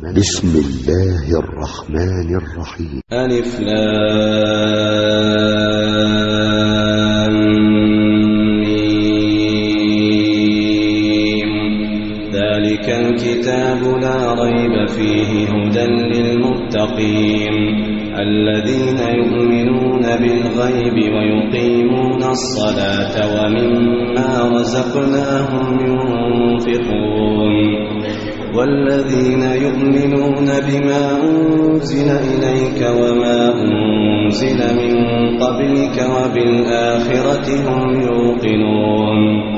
بسم الله الرحمن الرحيم. ألف لام ميم. ذلك الكتاب لا ريب فيه هدى للمتقين الذين يؤمنون بالغيب ويقيمون الصلاة ومما رزقناهم ينفقون والذين يؤمنون بما أنزل إليك وما أنزل من قبلك وبالآخرة هم يوقنون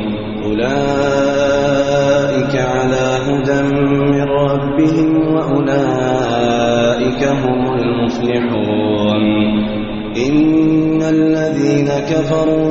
أولئك على هدى من ربهم وأولئك هم المفلحون إن الذين كفروا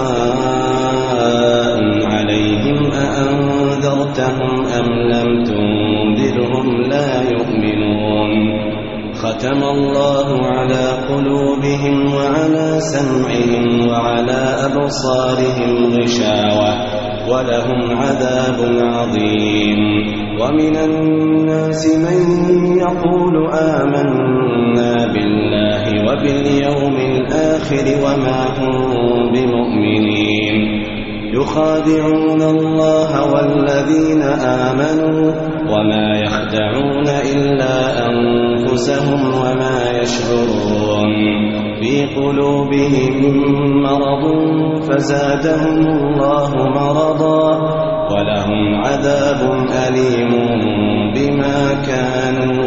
سواء عليهم أأنذرتهم أم لم تنذرهم لا يؤمنون ختم الله على قلوبهم وعلى سمعهم وعلى أبصارهم غشاوة ولهم عذاب عظيم ومن الناس من يقول آمنا بالله وباليوم الآخر وما هم بمؤمنين يخادعون الله والذين آمنوا وما يخدعون إلا أنفسهم وما يشعرون في قلوبهم مرض فزادهم الله مرضا ولهم عذاب أليم بما كانوا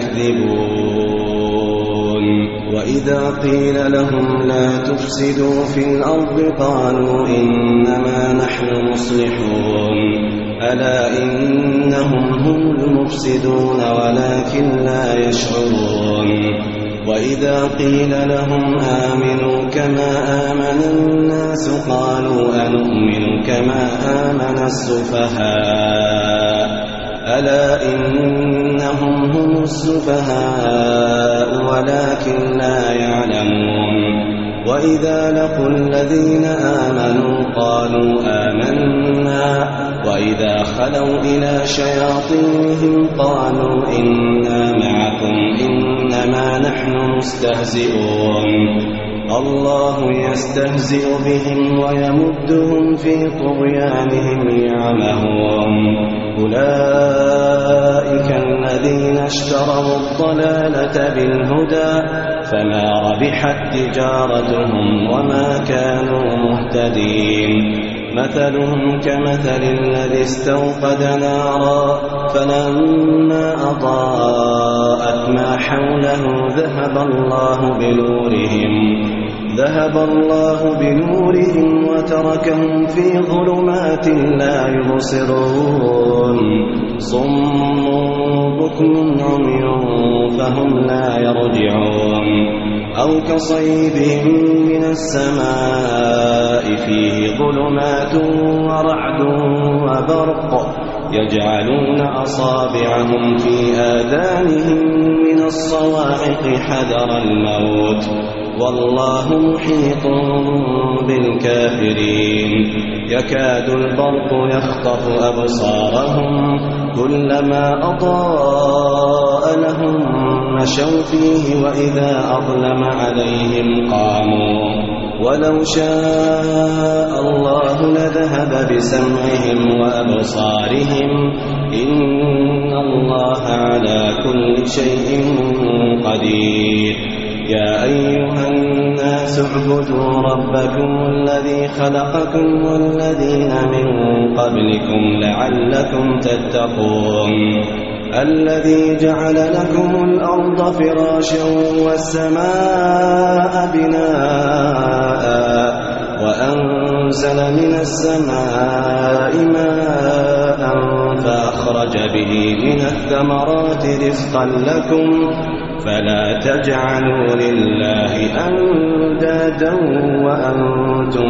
يكذبون وإذا قيل لهم لا تفسدوا في الأرض قالوا إنما نحن مصلحون ألا إنهم هم المفسدون ولكن لا يشعرون وإذا قيل لهم آمنوا كما آمن الناس قالوا أنؤمن كما آمن السفهاء ألا إنهم هم السفهاء ولكن لا يعلمون وإذا لقوا الذين آمنوا قالوا آمنا وإذا خلوا إلى شياطينهم قالوا إنا معكم إنما نحن مستهزئون الله يستهزئ بهم ويمدهم في طغيانهم يعمهون أولئك الذين اشتروا الضلالة بالهدى فما ربحت تجارتهم وما كانوا مهتدين مثلهم كمثل الذي استوقد نارا فلما أضاءت ما حوله ذهب الله بنورهم وتركهم في ظلمات لا يبصرون صم بكم عمي فهم لا يرجعون أو كصيب من السماء فيه ظلمات ورعد وبرق يجعلون أصابعهم في آذانهم من الصواعق حذر الموت والله محيط بالكافرين يكاد البرق يخطف أبصارهم كلما أضاء لهم مشوا فيه وإذا أظلم عليهم قاموا ولو شاء الله لذهب بسمعهم وأبصارهم إن الله على كل شيء قدير يا أيها الناس اعبدوا ربكم الذي خلقكم والذين من قبلكم لعلكم تتقون الذي جعل لكم الأرض فراشا والسماء بناء وأنزل من السماء ماء فأخرج به من الثمرات رزقا لكم فلا تجعلوا لله أندادا وأنتم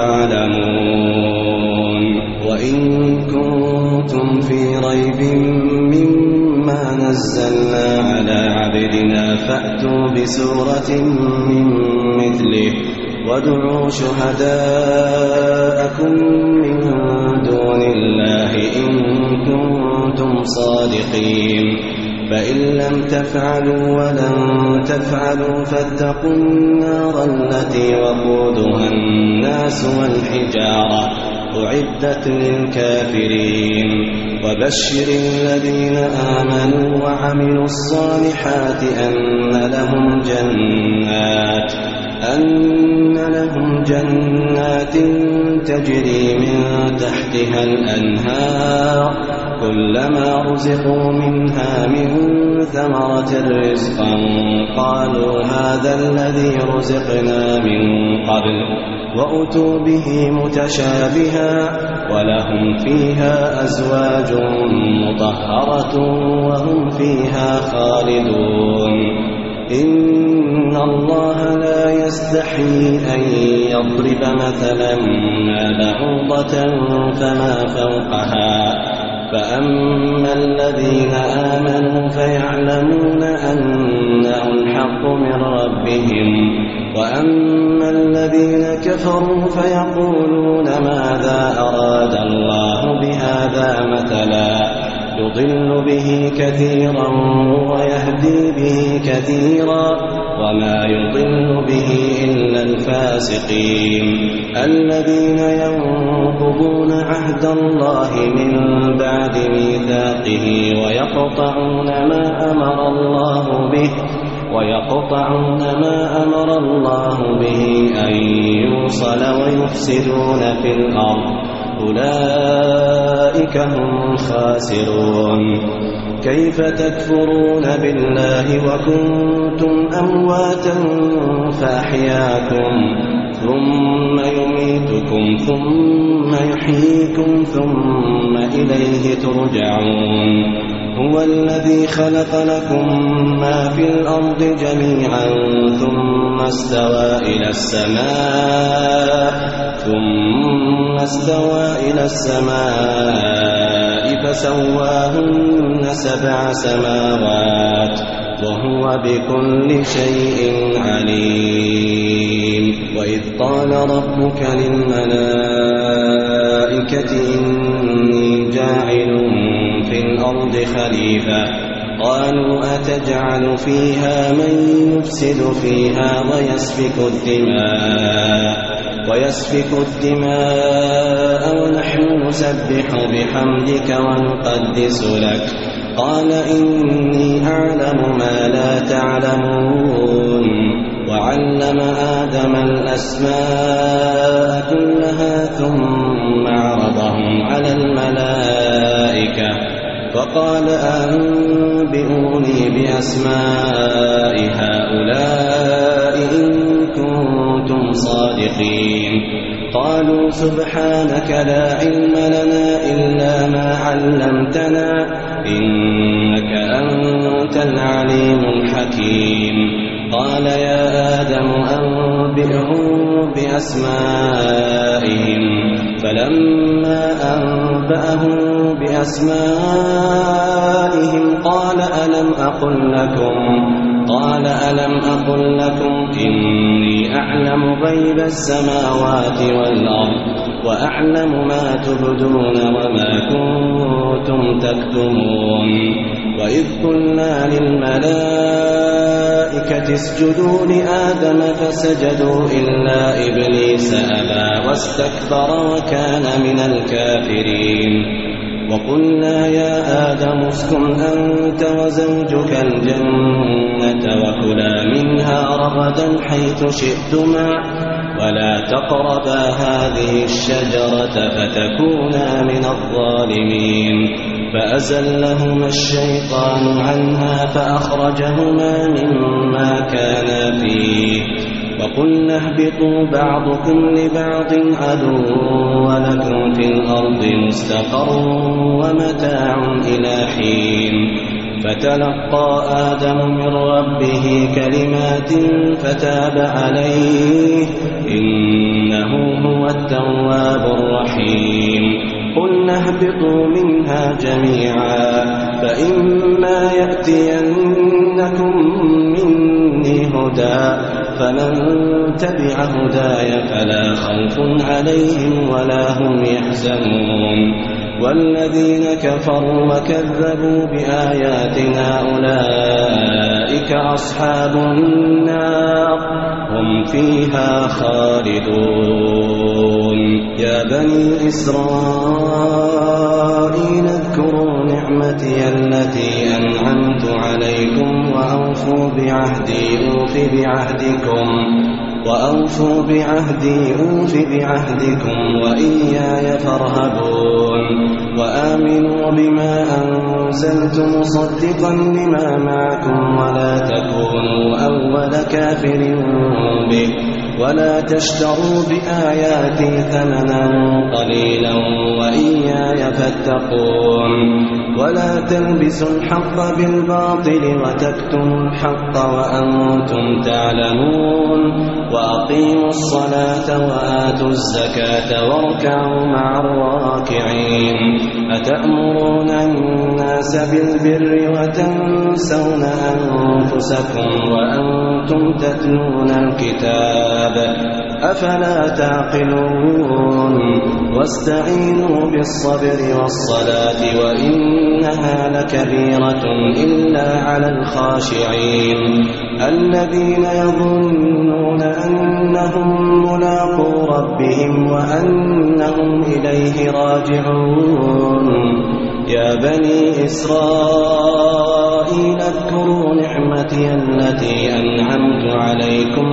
تعلمون وإن كنتم في ريب مما نزلنا على عبدنا فأتوا بسورة من مثله وادعوا شهداءكم من دون الله إن كنتم صادقين فإن لم تفعلوا ولن تفعلوا فاتقوا النار التي وقودها الناس والحجارة أعدت للكافرين وبشر الذين آمنوا وعملوا الصالحات أن لهم جنات تجري من تحتها الأنهار كلما رزقوا منها من ثمرة رزقا قالوا هذا الذي رزقنا من قبل وأتوا به متشابها ولهم فيها أزواج مطهرة وهم فيها خالدون إن الله لا يستحيي أن يضرب مثلا ما بعوضة فما فوقها فأما الذين آمنوا فيعلمون أنه الحق من ربهم وأما الذين كفروا فيقولون ماذا أراد الله بهذا مثلا يضل به كثيرا ويهدي به كثيرا وما يضل به إلا الفاسقين الذين ينقضون عهد الله من بعد ميثاقه ويقطعون ما أمر الله به أن يوصل ويفسدون في الأرض أولئك هم الخاسرون كيف تكفرون بالله وكنتم أمواتا فأحياكم ثم يميتكم ثم يحييكم ثم إليه ترجعون هو الذي خلق لكم ما في الأرض جميعا ثم استوى إلى السماء فسواهن 7 سماوات وهو بكل شيء عليم وإذ قال ربك للملائكة إني جاعل في الأرض خليفة قالوا أتجعل فيها من يفسد فيها ويسفك الدماء ونحن نسبح بحمدك ونقدس لك قال إني أعلم ما لا تعلمون وعلم آدم الأسماء كلها ثم عرضهم على الملائكة فقال أنبئوني بأسماء هؤلاء إن كنتم صادقين قالوا سبحانك لا علم لنا إلا ما علمتنا إنك أنت العليم الحكيم قال يا آدم أنبئهم بأسمائهم فلما أنبأهم بأسمائهم قال ألم أقل لكم إني أعلم غيب السماوات والأرض وأعلم ما تبدون وما كنتم تكتمون وإذ قلنا للملائكة اسجدوا لآدم فسجدوا إلا إبليس أبى واستكبر وكان من الكافرين وقلنا يا آدم اسكن أنت وزوجك الجنة وكلا منها رغدا حيث شئتما ولا تقربا هذه الشجرة فتكونا من الظالمين فأزلهما الشيطان عنها فأخرجهما مما كانا فيه وقلنا اهبطوا بعضكم لبعض عدو ولكم في الأرض مستقر ومتاع إلى حين فتلقى آدم من ربه كلمات فتاب عليه إنه هو التواب الرحيم قلنا اهبطوا منها جميعا فإما يأتينكم مني هدى فمن تبع هداي فلا خوف عليهم ولا هم يحزنون والذين كفروا وكذبوا بآياتنا أولئك أصحاب النار هم فيها خالدون. يا بني إسرائيل اذكروا نعمتي التي أنعمت عليكم وأوفوا بعهدي أوف بعهدكم وإياي فارهبون. وآمنوا بما أنزلت مصدقا لما معكم ولا تكونوا أول كافر به ولا تشتروا بآياتي ثمنا قليلا وإياي فاتقون. ولا تلبسوا الحق بالباطل وتكتموا الحق وأنتم تعلمون. وأقيموا الصلاة وآتوا الزكاة واركعوا مع الراكعين. أتأمرون الناس بالبر وتنسون أنفسكم وأنتم تتلون الكتاب أفلا تعقلون. واستعينوا بالصبر والصلاة وإنها لكبيرة إلا على الخاشعين الذين يظنون أنهم ملاقو ربهم وأنهم إليه راجعون. يا بني إسرائيل اذكروا نعمتي التي أنعمت عليكم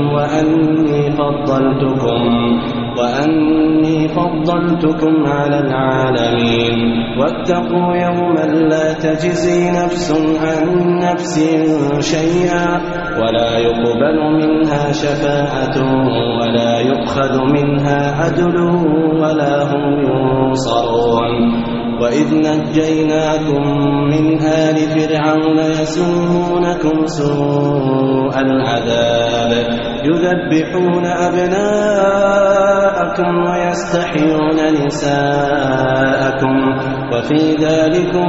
وأني فضلتكم على العالمين. واتقوا يوما لا تجزي نفس عن نفس شيئا ولا يقبل منها شفاعة ولا يؤخذ منها عدل ولا هم ينصرون. وإذ نجيناكم من آل فرعون يسومونكم سوء العذاب يذبحون أبناءكم ويستحيون نساءكم وفي ذلكم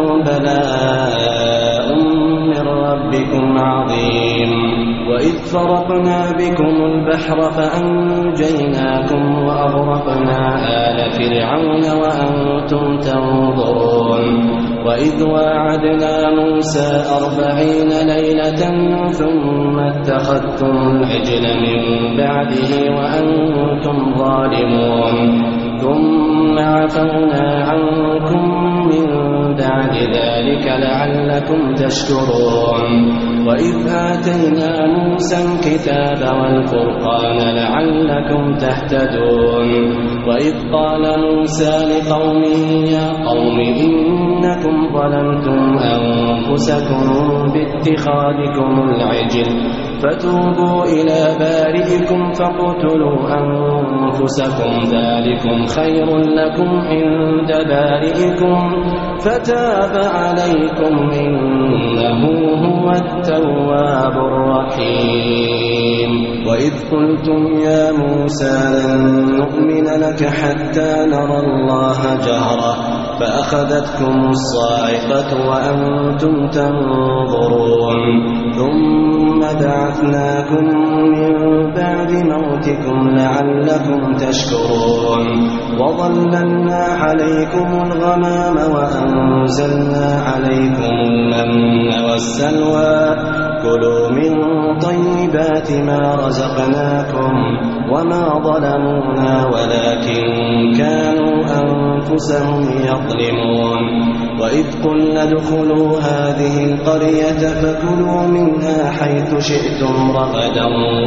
بلاء من ربكم عظيم. وإذ فرقنا بكم البحر فأنجيناكم وأغرقنا آل فرعون وأنتم تنظرون. وإذ واعدنا موسى 40 ليلة ثم اتخذتم العجل من بعده وأنتم ظالمون. ثم عفونا عنكم من بعد ذلك لعلكم تشكرون. وإذ آتينا موسى الكتاب والفرقان لعلكم تهتدون. وإذ قال موسى لقومه يا قوم إنكم ظلمتم أنفسكم باتخاذكم العجل فتوبوا إلى بارئكم فاقتلوا أنفسكم ذلكم خير لكم عند بارئكم فتاب عليكم إنه هو التواب الرحيم. وإذ قلتم يا موسى لن نؤمن لك حتى نرى الله جهرة فأخذتكم الصاعقة وأنتم تنظرون. ثم بعثناكم من بعد موتكم لعلكم تشكرون. وظللنا عليكم الغمام وأنزلنا عليكم المن والسلوى كلوا من طيبات ما رزقناكم وما ظلمونا ولكن كانوا أنفسهم يظلمون. وإذ قلنا ادخلوا هذه القرية فكلوا منها حيث شئتم رغدا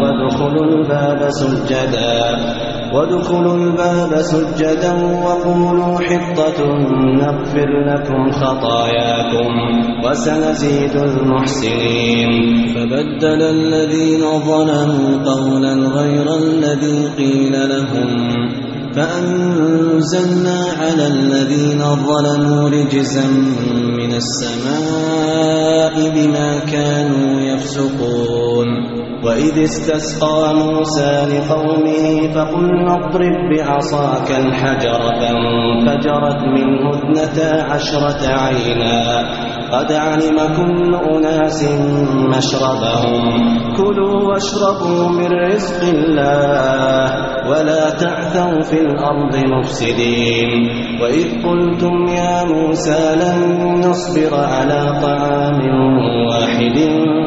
وادخلوا الباب سجدا وقولوا حطة نغفر لكم خطاياكم وسنزيد المحسنين. فبدل الذين ظلموا قولا غير الذي قيل لهم فأنزلنا على الذين ظلموا رجزا من السماء بما كانوا يفسقون. وإذ استسقى موسى لقومه فقلنا اضرب بعصاك الحجر فانفجرت منه 12 عينا قد علم كل أناس مشربهم كلوا واشربوا من رزق الله ولا تعثوا في الأرض مفسدين وإذ قلتم يا موسى لن نصبر على طعام واحد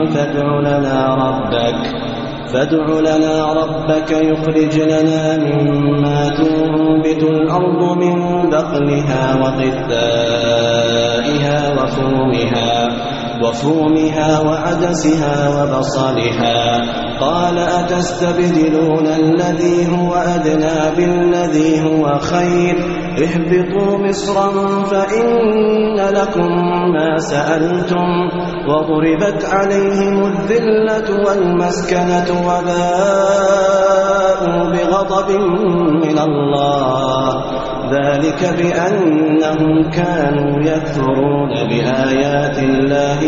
فادع لنا ربك يخرج لنا مما تنبت الأرض من بقلها وقثائها وفومها وعدسها وبصلها قال أتستبدلون الذي هو أدنى بالذي هو خير اهبطوا مصرا فإن لكم ما سألتم وضربت عليهم الذلة والمسكنة وباءوا بغضب من الله ذلك بأنهم كانوا يكفرون بآيات الله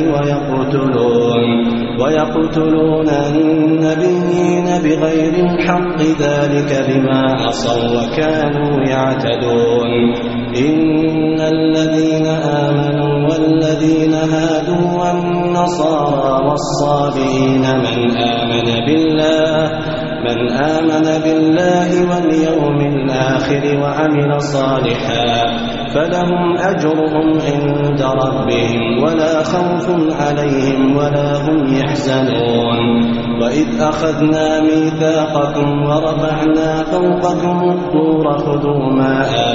ويقتلون النبيين بغير الحق ذلك بما عصوا وكانوا يعتدون إن الذين آمنوا والذين هادوا والنصارى والصابئين من آمن بالله واليوم الآخر وعمل صالحا فلهم أجرهم عند ربهم ولا خوف عليهم ولا هم يحزنون وإذ أخذنا ميثاقكم ورفعنا فوقكم الطور خذوا ما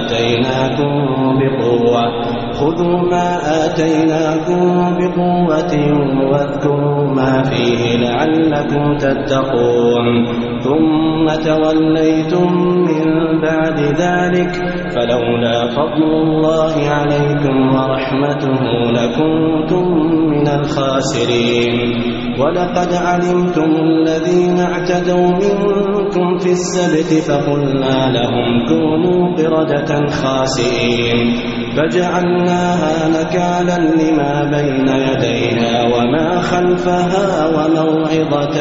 آتيناكم بقوة واذكروا ما فيه لعلكم تتقون ثم توليتم من بعد ذلك فلولا فضل الله عليكم ورحمته لكنتم من الخاسرين ولقد علمتم الذين اعتدوا منكم في السبت فقلنا لهم كونوا قردة خاسئين فجعلناها نكالا لما بين يديها وما خلفها وموعظة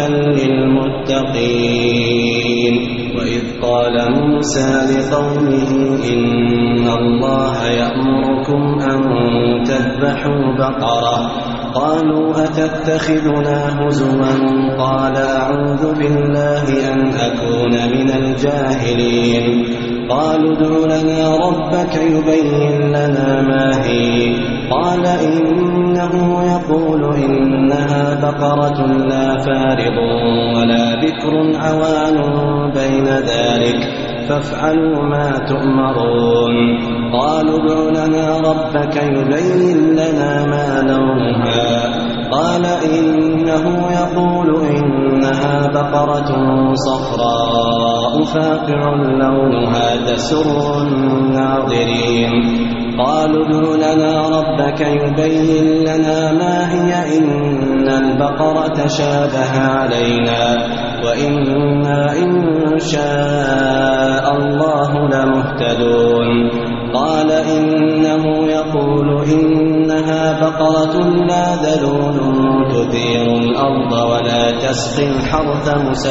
للمتقين وإذ قال موسى لقومه إن الله يأمركم أن تذبحوا بقرة قالوا أتتخذنا هزوا قال أعوذ بالله أن أكون من الجاهلين قالوا ادع لنا ربك يبين لنا ما هي قال إنه يقول إنها بقرة لا فارض ولا بكر عوان بين ذلك فافعلوا ما تؤمرون قالوا ادع لنا ربك يبين لنا ما لونها قال إنه يقول إنها بقرة صفراء فاقع لونها تسر الناظرين قالوا ادع لنا ربك يبين لنا ما هي إن البقرة شابه علينا وإنا إن شاء الله لمهتدون قال إنه يقول إنها بقرة لا ذلول تثير الأرض ولا تسقي الحرث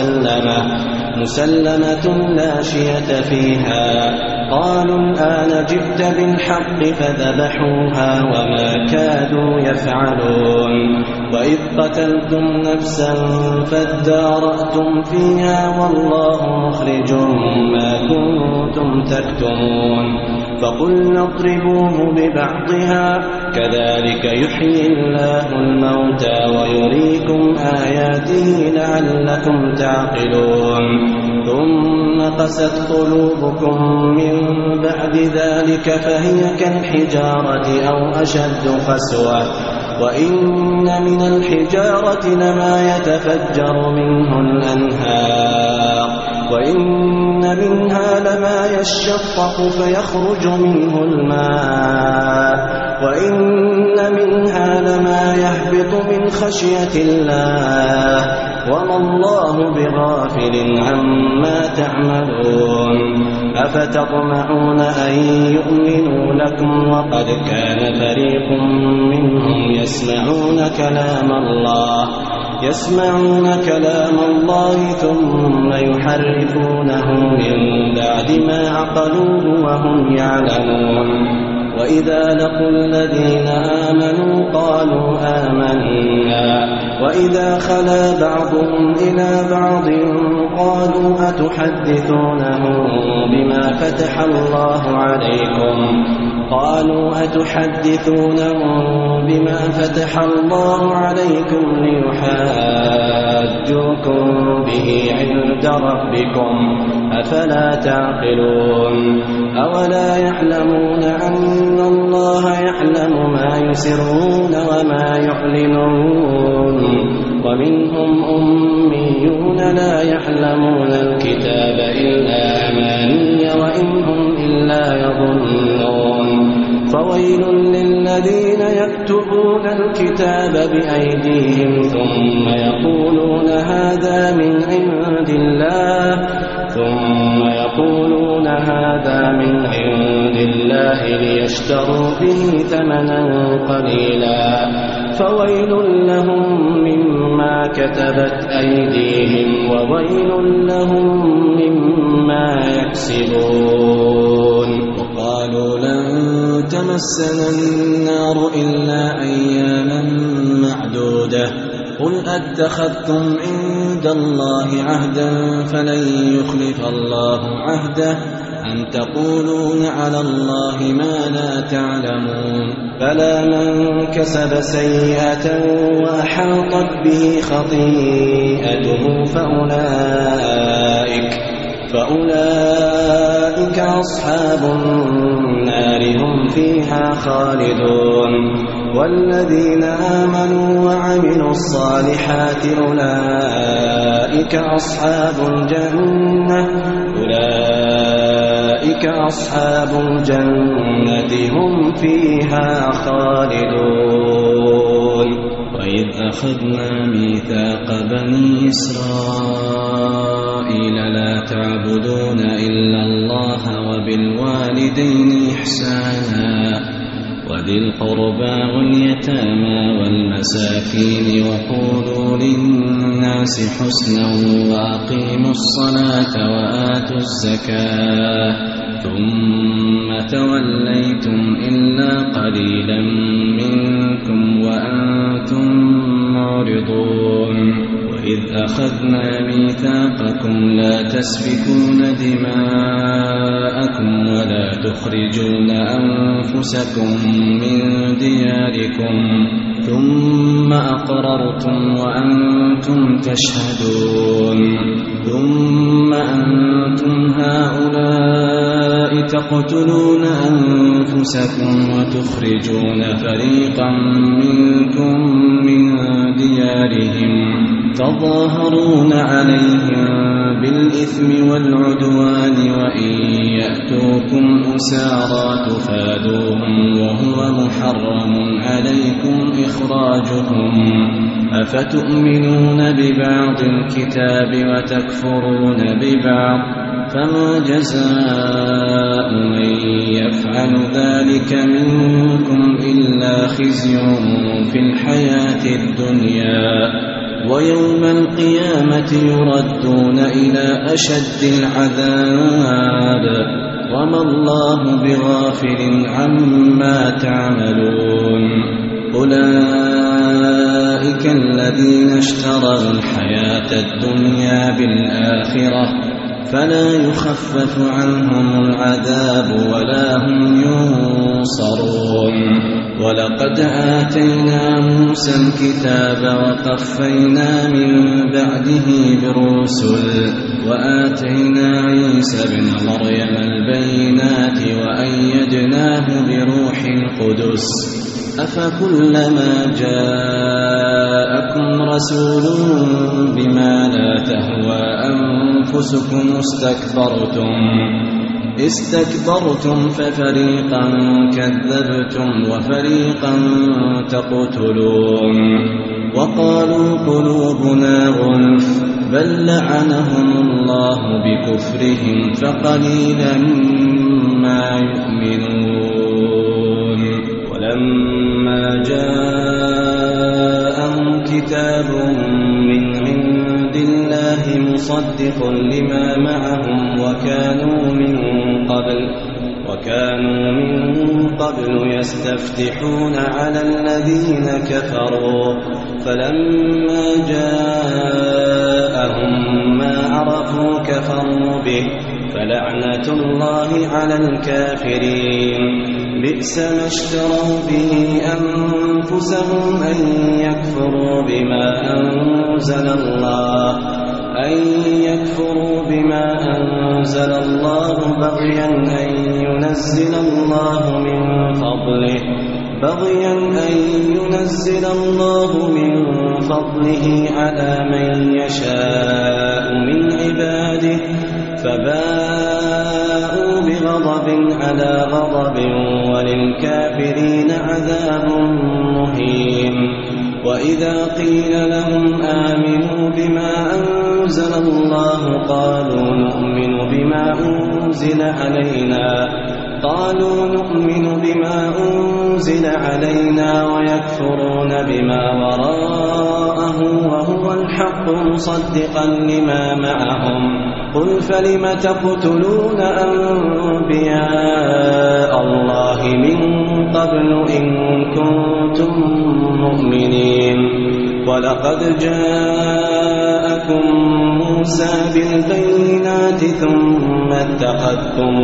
مسلمة لا شية فيها قالوا الآن جئت بالحق فذبحوها وما كادوا يفعلون وإذ قتلتم نفسا فادارأتم فيها والله مخرج ما كنتم تكتمون فقلنا اضربوه ببعضها كذلك يحيي الله الموتى ويريكم آياته لعلكم تعقلون ثم قست قلوبكم من بعد ذلك فهي كالحجارة أو أشد قسوة وإن من الحجارة لما يتفجر منه الأنهار وإن منها لما يشقق فيخرج منه الماء وإن منها لما يهبط من خشية الله وما الله بغافل عما تعملون أفتطمعون أن يؤمنوا لكم وقد كان فريق منهم يسمعون كلام الله ثم يحرفونه من بعد ما عقلوه وهم يعلمون وإذا لقوا الذين آمنوا قالوا آمنا وإذا خلا بعضهم إلى بعض قالوا أتحدثونهم بما فتح الله عليكم ليحاجوكم به عند ربكم أفلا تعقلون أولا يعلمون أن الله يعلم ما يسرون وما يعلنون ومنهم أميون لا يعلمون الكتاب إلا أماني وإن هم إلا يظنون فويل للذين يكتبون الكتاب بأيديهم ثم يقولون هذا من عند الله ليشتروا به ثمنا قليلا فويل لهم مما كتبت أيديهم وويل لهم مما يكسبون. وقالوا لن تمسنا النار إلا أياما معدودة قل أتخذتم عند الله عهدا فلن يخلف الله عهده أم تقولون على الله ما لا تعلمون. بلى من كسب سيئة وأحاطت به خطيئته فأولئك أصحاب النار هم فيها خالدون والذين آمنوا وعملوا الصالحات أولئك أصحاب الجنة هم فيها خالدون. وإذ أخذنا ميثاق بني إسرائيل لا تعبدون إلا الله وبالوالدين إحسانا وذي القربى واليتامى والمساكين وقولوا للناس حسنا وأقيموا الصلاة وآتوا الزكاة ثم توليتم إلا قليلا منكم وأنتم معرضون. وإذ أخذنا ميثاقكم لا تسفكون دماءكم ولا تخرجون أنفسكم من دياركم ثم أقررتم وأنتم تشهدون ثم أنتم هؤلاء تقتلون أنفسكم وتخرجون فريقا منكم من ديارهم تظاهرون عليهم بالإثم والعدوان وإن يأتوكم أسارى تفادوهم وهو محرم عليكم إخراجهم أفتؤمنون ببعض الكتاب وتكفرون ببعض فما جزاء من يفعل ذلك منكم إلا خزي في الحياة الدنيا ويوم القيامة يردون إلى أشد العذاب وما الله بغافل عما تعملون. أولئك الذين اشتروا الحياة الدنيا بالآخرة فلا يخفف عنهم العذاب ولا هم ينصرون. ولقد آتينا موسى الكتاب وقفينا من بعده بالرسل وآتينا عيسى ابن مريم البينات وأيدناه بروح القدس أفكلما جاءكم رسول بما لا تهوى أنفسكم استكبرتم ففريقا كذبتم وفريقا تقتلون. وقالوا قلوبنا غلف بل لعنهم الله بكفرهم فقليلا ما يؤمنون. ولما جاءهم كتاب من عند الله مصدق لما معهم وكانوا من قبل يستفتحون على الذين كفروا فلما جاءهم ما عرفوا كفروا به فلعنة الله على الكافرين بئس ما اشتروا به أنفسهم أن يكفروا بما أنزل الله بغيا أن ينزل الله من فضله على من يشاء من عباده فباءوا بغضب على غضب وللكافرين عذاب مهين وإذا قيل لهم آمنوا بما أنزل الله قالوا نؤمن بما أنزل علينا ويكفرون بما وراءه وهو الحق مصدقا لما معهم قل فلم تقتلون أنبياء الله من قبل إن كنتم مؤمنين ولقد جاءكم موسى بالبينات ثم اتخذتم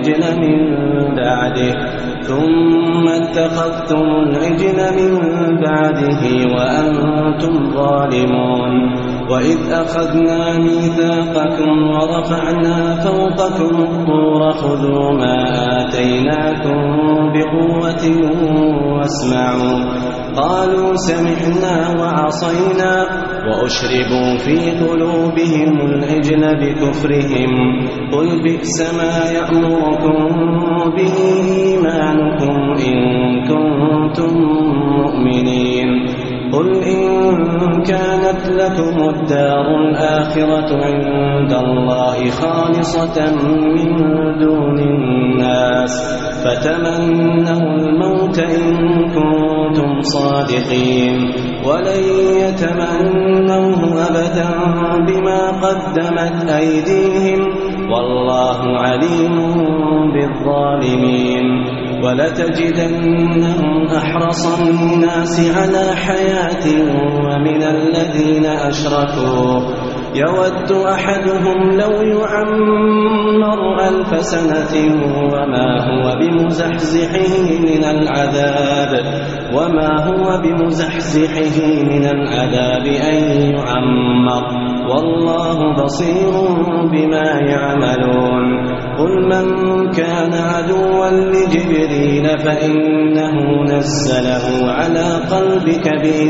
العجل من بعده وأنتم ظالمون وإذ أخذنا ميثاقكم ورفعنا فوقكم الطور خذوا ما آتيناكم بقوة واسمعوا قالوا سمعنا وعصينا وأشربوا في قلوبهم العجل بكفرهم قل بئس ما يأمركم به إيمانكم إن كنتم مؤمنين قل إن كانت لكم الدار الآخرة عند الله خالصة من دون الناس فتمنوا الموت إن كنتم صادقين ولن يتمنوه أبدا بما قدمت أيديهم والله عليم بالظالمين ولتجدنهم أحرص الناس على حياة ومن الذين أشركوا يود أحدهم لو يعمر 1000 سنة وما هو بمزحزحه من العذاب أن يعمر والله بصير بما يعملون قل من كان عدوا لجبريل فإنه نزله على قلبك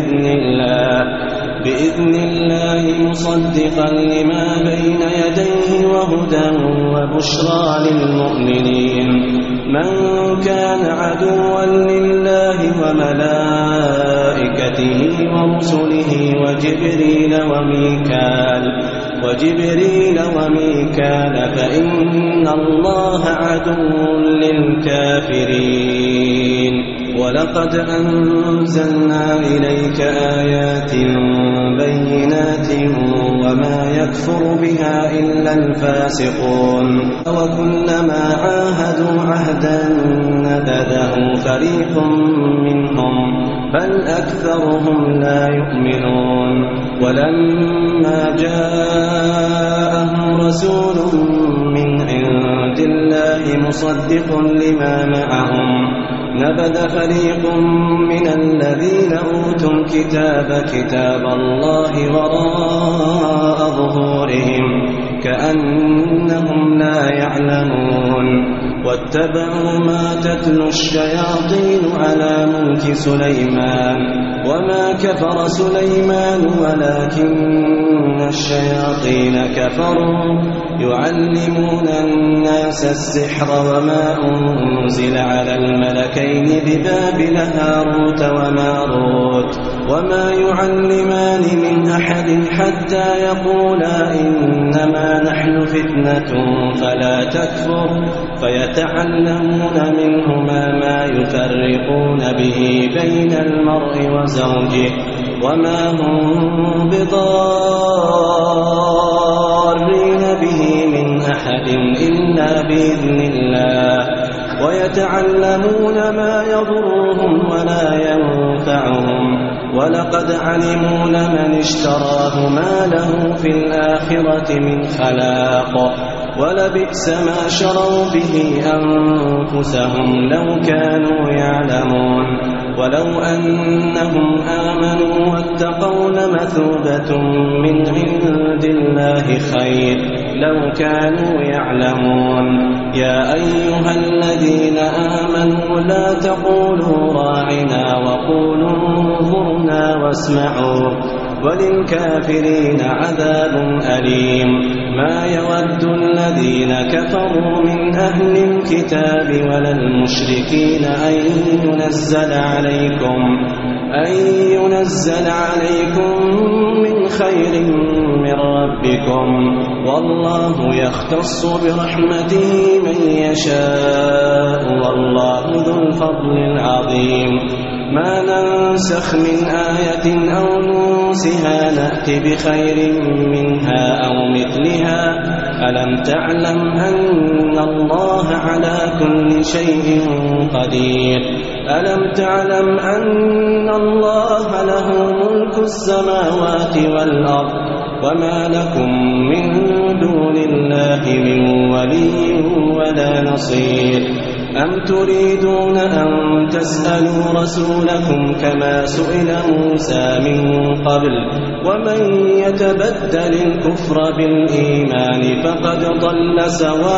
بإذن الله مصدقا لما بين يديه وهدى وبشرى للمؤمنين من كان عدوا لله وملائكته ورسله وجبريل وميكال فإن الله عدو للكافرين ولقد أنزلنا إليك آيات بينات وما يكفر بها إلا الفاسقون وكلما عاهدوا عهدا نبذه فريق منهم بل أكثرهم لا يؤمنون ولما جاءهم رسول من عند الله مصدق لما معهم نبذ فريق من الذين أوتوا الكتاب كتاب الله وراء ظهورهم كأنهم لا يعلمون واتبعوا ما تتلو الشياطين على ملك سليمان وما كفر سليمان ولكن الشياطين كفروا يعلمون الناس السحر وما أنزل على الملكين ببابل هاروت وماروت وما يعلمان من أحد حتى يقولا إنما نحن فتنة فلا تكفر فيتعلمون منهما ما يفرقون به بين المرء وزوجه وما هم بضارين به من أحد إلا بإذن الله ويتعلمون ما يضرهم ولا ينفعهم ولقد علموا لمن اشتراه ما له في الآخرة من خلاق ولبئس ما شروا به أنفسهم لو كانوا يعلمون ولو أنهم آمنوا واتقوا لمثوبة من عند الله خير لو كانوا يعلمون يا أيها الذين آمنوا لا تقولوا راعنا وقولوا انظرنا واسمعوا وللكافرين عذاب أليم ما يود الذين كفروا من أهل الكتاب ولا المشركين أن ينزل عليكم من خير من ربكم والله يختص برحمته من يشاء والله ذو الفضل العظيم ما ننسخ من آية أو ننسها نأت بخير منها أو مثلها ألم تعلم أن الله على كل شيء قدير ألم تعلم أن الله له ملك السماوات والأرض وما لكم من دون الله من ولي ولا نصير أم تريدون أن تسألوا رسولكم كما سئل موسى من قبل ومن يتبدل الكفر بالإيمان فقد ضل سواء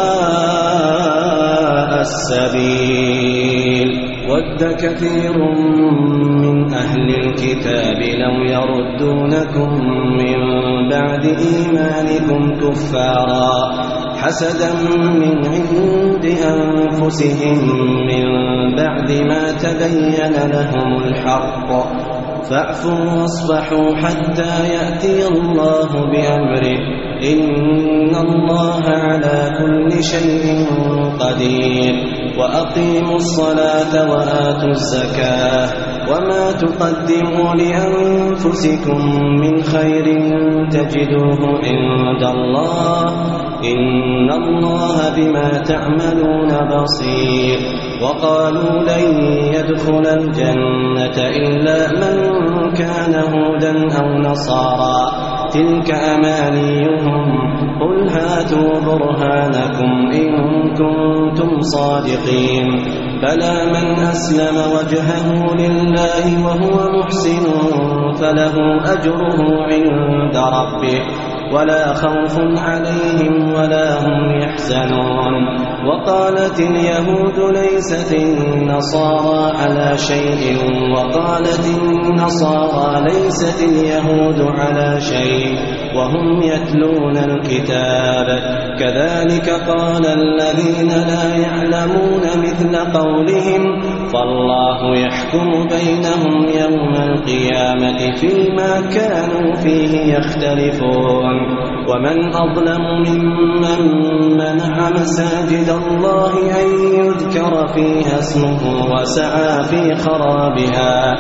السبيل ود كثير من أهل الكتاب لو يردونكم من بعد إيمانكم كفارا حسدا من عند أنفسهم من بعد ما تبين لهم الحق فاعفوا واصفحوا حتى يأتي الله بأمره إن الله على كل شيء قدير وأقيموا الصلاة وآتوا الزكاة وما تقدموا لأنفسكم من خير تجدوه عند الله إن الله بما تعملون بصير وقالوا لن يدخل الجنة إلا من كان هودا أو نصارى تلك أمانيهم قل هاتوا برهانكم إن كنتم صادقين بلى من أسلم وجهه لله وهو محسن فله أجره عند ربه ولا خوف عليهم ولا هم يحزنون وقالت اليهود ليست النصارى على شيء وقالت النصارى ليست اليهود على شيء وهم يتلون الكتاب كذلك قال الذين لا يعلمون مثل قولهم فالله يحكم بينهم يوم القيامة فيما كانوا فيه يختلفون ومن أظلم ممن منع مساجد الله أن يذكر فيها اسمه وسعى في خرابها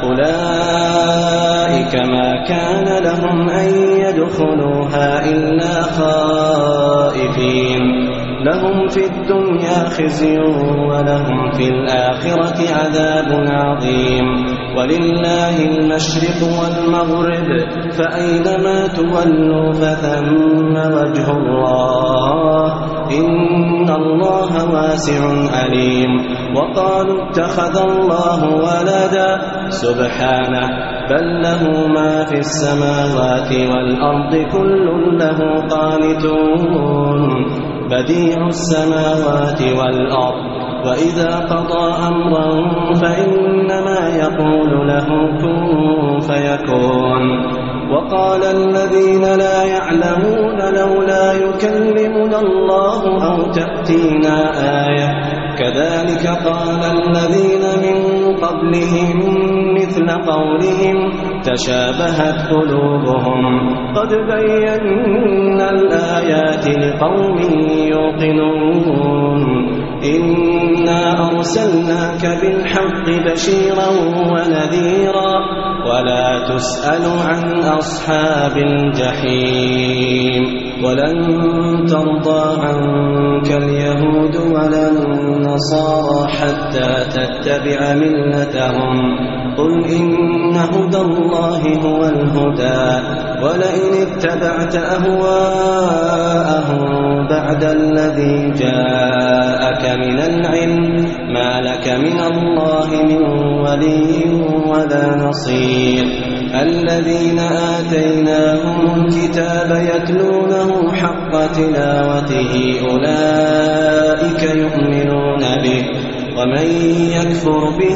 أولئك ما كان لهم أن يدخلوها إلا خائفين لهم في الدنيا خزي ولهم في الآخرة عذاب عظيم ولله المشرق والمغرب فأينما تولوا فثم وجه الله إن الله واسع عليم وقالوا اتخذ الله ولدا سبحانه بل له ما في السماوات والأرض كل له قانتون بديع السماوات والأرض وإذا قضى أمرا فإنما يقول له كن فيكون وقال الذين لا يعلمون لولا يكلمنا الله أو تأتينا آية كذلك قال الذين من قبلهم مثل قولهم تشابهت قلوبهم قد بينا الآيات لقوم يوقنون إنا أرسلناك بالحق بشيرا ونذيرا ولا تسأل عن أصحاب الجحيم ولن ترضى عنك اليهود ولا النصارى حتى تتبع ملتهم قل إن هدى الله هو الهدى ولئن اتبعت أهواءهم بعد الذي جاءك من العلم ما لك من الله من ولي ولا نصير الذين آتيناهم الكتاب يتلونه حق تلاوته أولئك يؤمنون به ومن يكفر به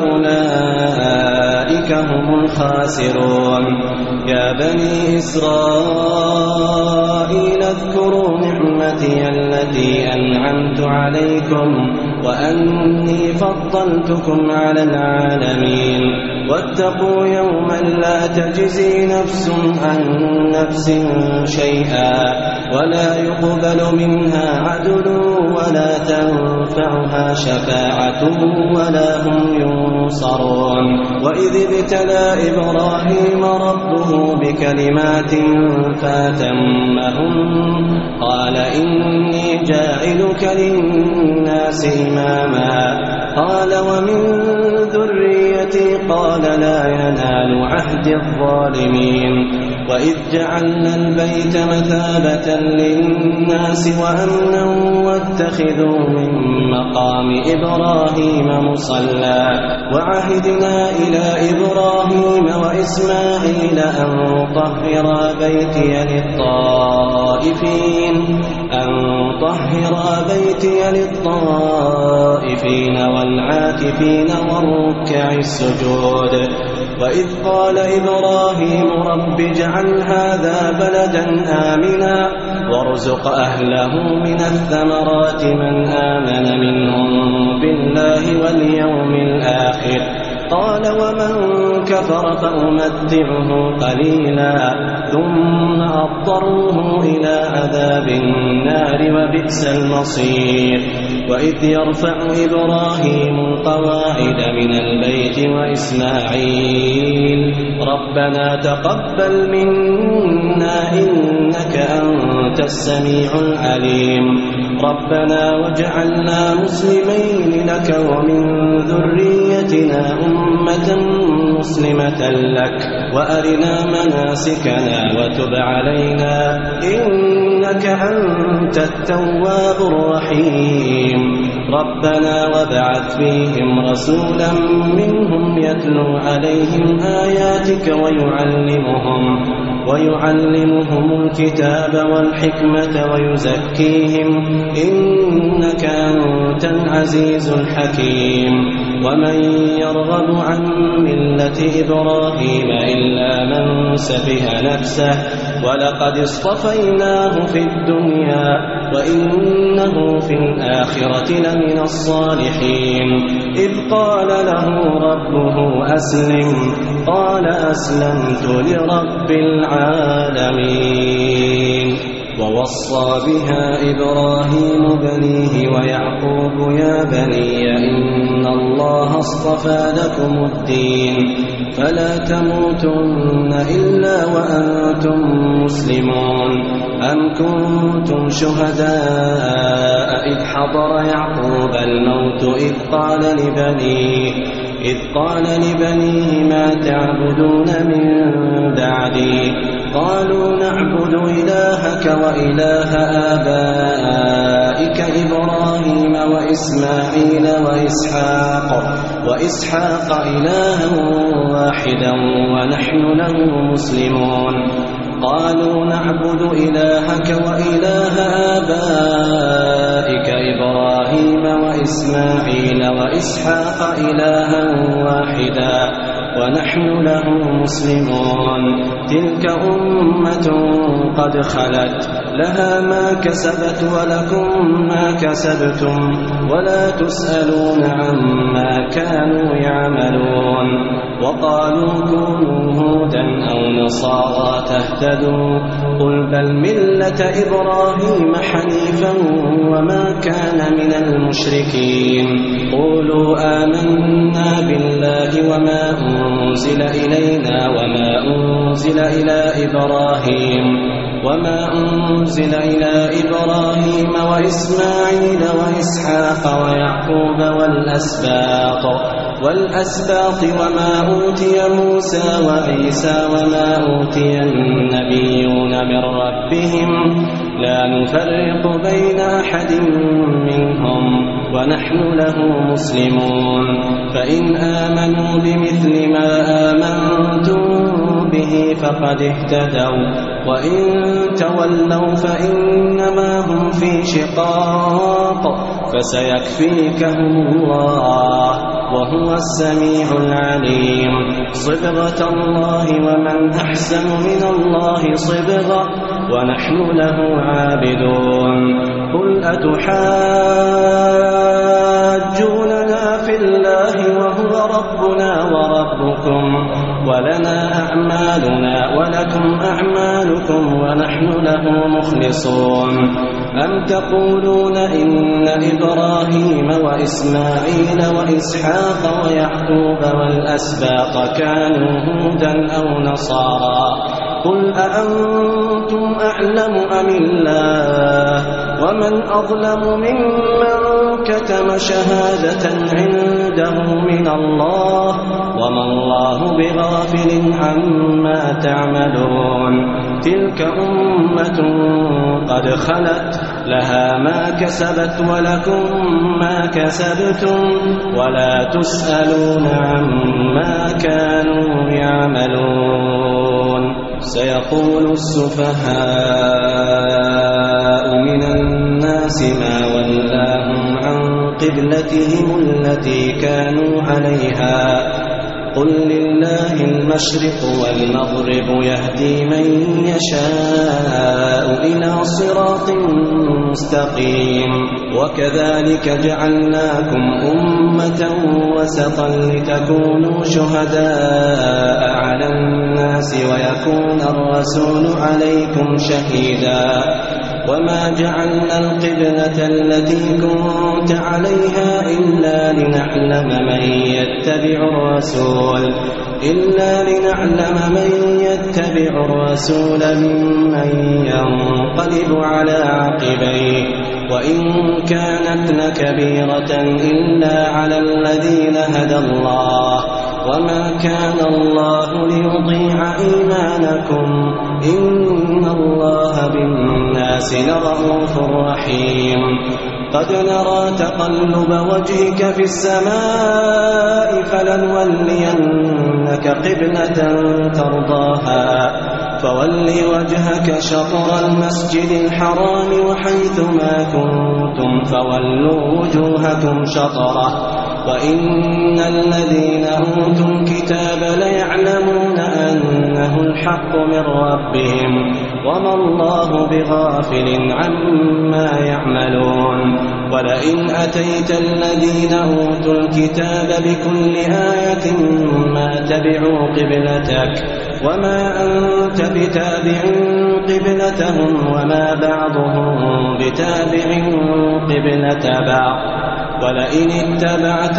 فأولئك هم الخاسرون يا بني إسرائيل اذكروا نعمتي التي أنعمت عليكم وأني فضلتكم على العالمين واتقوا يوما لا تجزي نفس عن نفس شيئا ولا يقبل منها عدل ولا تنفعها شفاعة ولا هم ينصرون وإذ ابتلى إبراهيم ربه بكلمات فأتمهن قال إني جاعلك للناس إماما قال ومن ذريتي قال لا ينال عهد الظالمين وإذ جعلنا البيت مثابة للناس وأمنا واتخذوا من مقام إبراهيم مصلى وعهدنا إلى إبراهيم وإسماعيل أن طهرا بيتي للطائفين والعاكفين والركع السجود وإذ قال إبراهيم رب اجعل هذا بلدا آمنا وارزق أهله من الثمرات من آمن منهم بالله واليوم الآخر قال ومن كفر فأمتعه قليلا ثم أضطروه إلى عذاب النار وبئس المصير وإذ يرفع إبراهيم القواعد من البيت وإسماعيل ربنا تقبل منا إنك أنت السميع العليم ربنا واجعلنا مسلمين لك ومن ذريتنا أمة مسلمة لك وأرنا مناسكنا وتب علينا إنك أنت التواب الرحيم ربنا وابعث فيهم رسولا منهم يتلو عليهم آياتك ويعلمهم الكتاب والحكمة ويزكيهم إنك أنت العزيز الحكيم ومن يرغب عن ملة إبراهيم إلا من سفه نفسه ولقد اصطفيناه في الدنيا وإنه في الآخرة لمن الصالحين إذ قال له ربه أسلم قال أسلمت لرب العالمين ووصى بها إبراهيم بنيه ويعقوب يا بني إن الله اصطفى لكم الدين فلا تموتن إلا وأنتم مسلمون أم كنتم شهداء إذ حضر يعقوب الموت إذ قال لبنيه ما تعبدون من بعدي قالوا نعبد إلهك وإله آبائك إبراهيم وإسماعيل وإسحاق إلها واحدا ونحن له مسلمون قالوا نعبد إلهك وإله آبائك إبراهيم وإسماعيل وإسحاق إلها واحدا ونحن له مسلمون تلك أمة قد خلت لها ما كسبت ولكم ما كسبتم ولا تسألون عما كانوا يعملون. وقالوا كونوا هودا أو نصارى تهتدوا قل بل ملة إبراهيم حنيفا وما كان من المشركين. قولوا آمنا بالله وما أنزل إلينا وما أنزل إلى إبراهيم وإسماعيل وإسحاق ويعقوب والأسباط وما أوتي موسى وعيسى وما أوتي النبيون من ربهم لا نفرق بين أحد منهم ونحن له مسلمون. فإن آمنوا بمثل ما آمنتم به فقد اهتدوا وإن تولوا فإنما هم في شقاق فسيكفيكهم الله وهو السميع العليم. صبغة الله ومن أحسن من الله صبغة ونحن له عابدون. قل أتحاجوننا في الله وهو ربنا وربكم ولنا أعمالنا ولكم أعمالكم ونحن له مخلصون. أم تقولون إن إبراهيم وإسماعيل وإسحاق ويعقوب والأسباط كانوا هودا أو نصارى قل أأنتم أعلم أم الله ومن أظلم ممن كتم شهادة عنده من الله وما الله بغافل عما تعملون. تلك أمة قد خلت لها ما كسبت ولكم ما كسبتم ولا تسألون عما كانوا يعملون. سيقول السفهاء من الناس ما ولاهم عن قبلتهم التي كانوا عليها قل لله المشرق والمغرب يهدي من يشاء إلى صراط مستقيم. وكذلك جعلناكم أمة وسطا لتكونوا شهداء على الناس ويكون الرسول عليكم شهيدا. وما جعلنا القبلة التي كنت عليها إلا لنعلم من يتبع الرسول ممن ينقلب على عقبيه وإن كانت لكبيرة إلا على الذين هدى الله وما كان الله ليضيع إيمانكم إن الله بالناس لرءوف رحيم. قد نرى تقلب وجهك في السماء فلنولينك قبلة ترضاها فول وجهك شطر المسجد الحرام وحيثما كنتم فولوا وجوهكم شطره وإن الذين أوتوا الكتاب ليعلمون أنه الحق من ربهم وما الله بغافل عما يعملون. ولئن أتيت الذين أوتوا الكتاب بكل آية ما تبعوا قبلتك وما أنت بتابع قبلتهم وما بعضهم بتابع قبلة بعض. ولئن اتبعت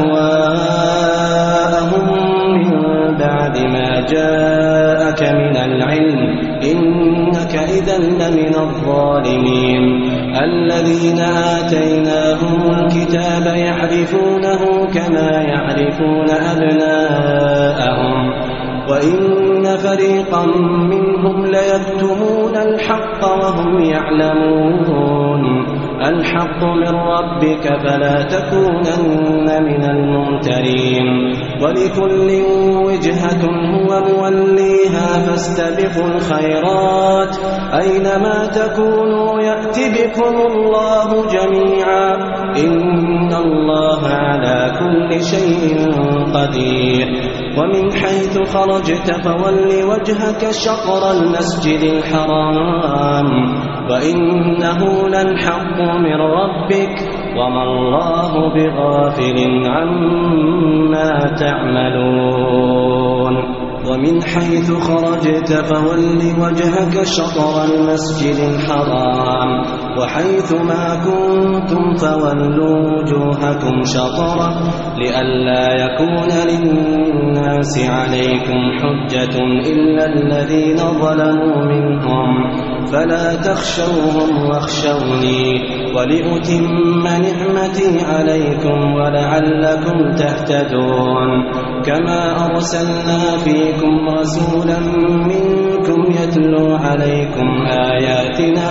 أهواءهم من بعد ما جاءك من العلم إنك إذا لمن الظالمين. الذين آتيناهم الكتاب يعرفونه كما يعرفون أبناءهم وإن فريقا منهم ليكتمون الحق وهم يعلمون. الحق من ربك فلا تكونن من الممترين. ولكل وجهة هو موليها فاستبقوا الخيرات أينما تكونوا يأت بكم الله جميعا إن الله على كل شيء قدير. ومن حيث خرجت فول فول وجهك شطر المسجد الحرام وإنه للحق من ربك وما الله بغافل عما تعملون ومن حيث خرجت فول وجهك شطر المسجد الحرام وحيث ما كنتم فولوا وجوهكم شطره لئلا يكون للناس عليكم حجة إلا الذين ظلموا منهم فلا تخشوهم واخشوني ولأتم نعمتي عليكم ولعلكم تهتدون كما أرسلنا فيكم رسولا منكم يتلو عليكم آياتنا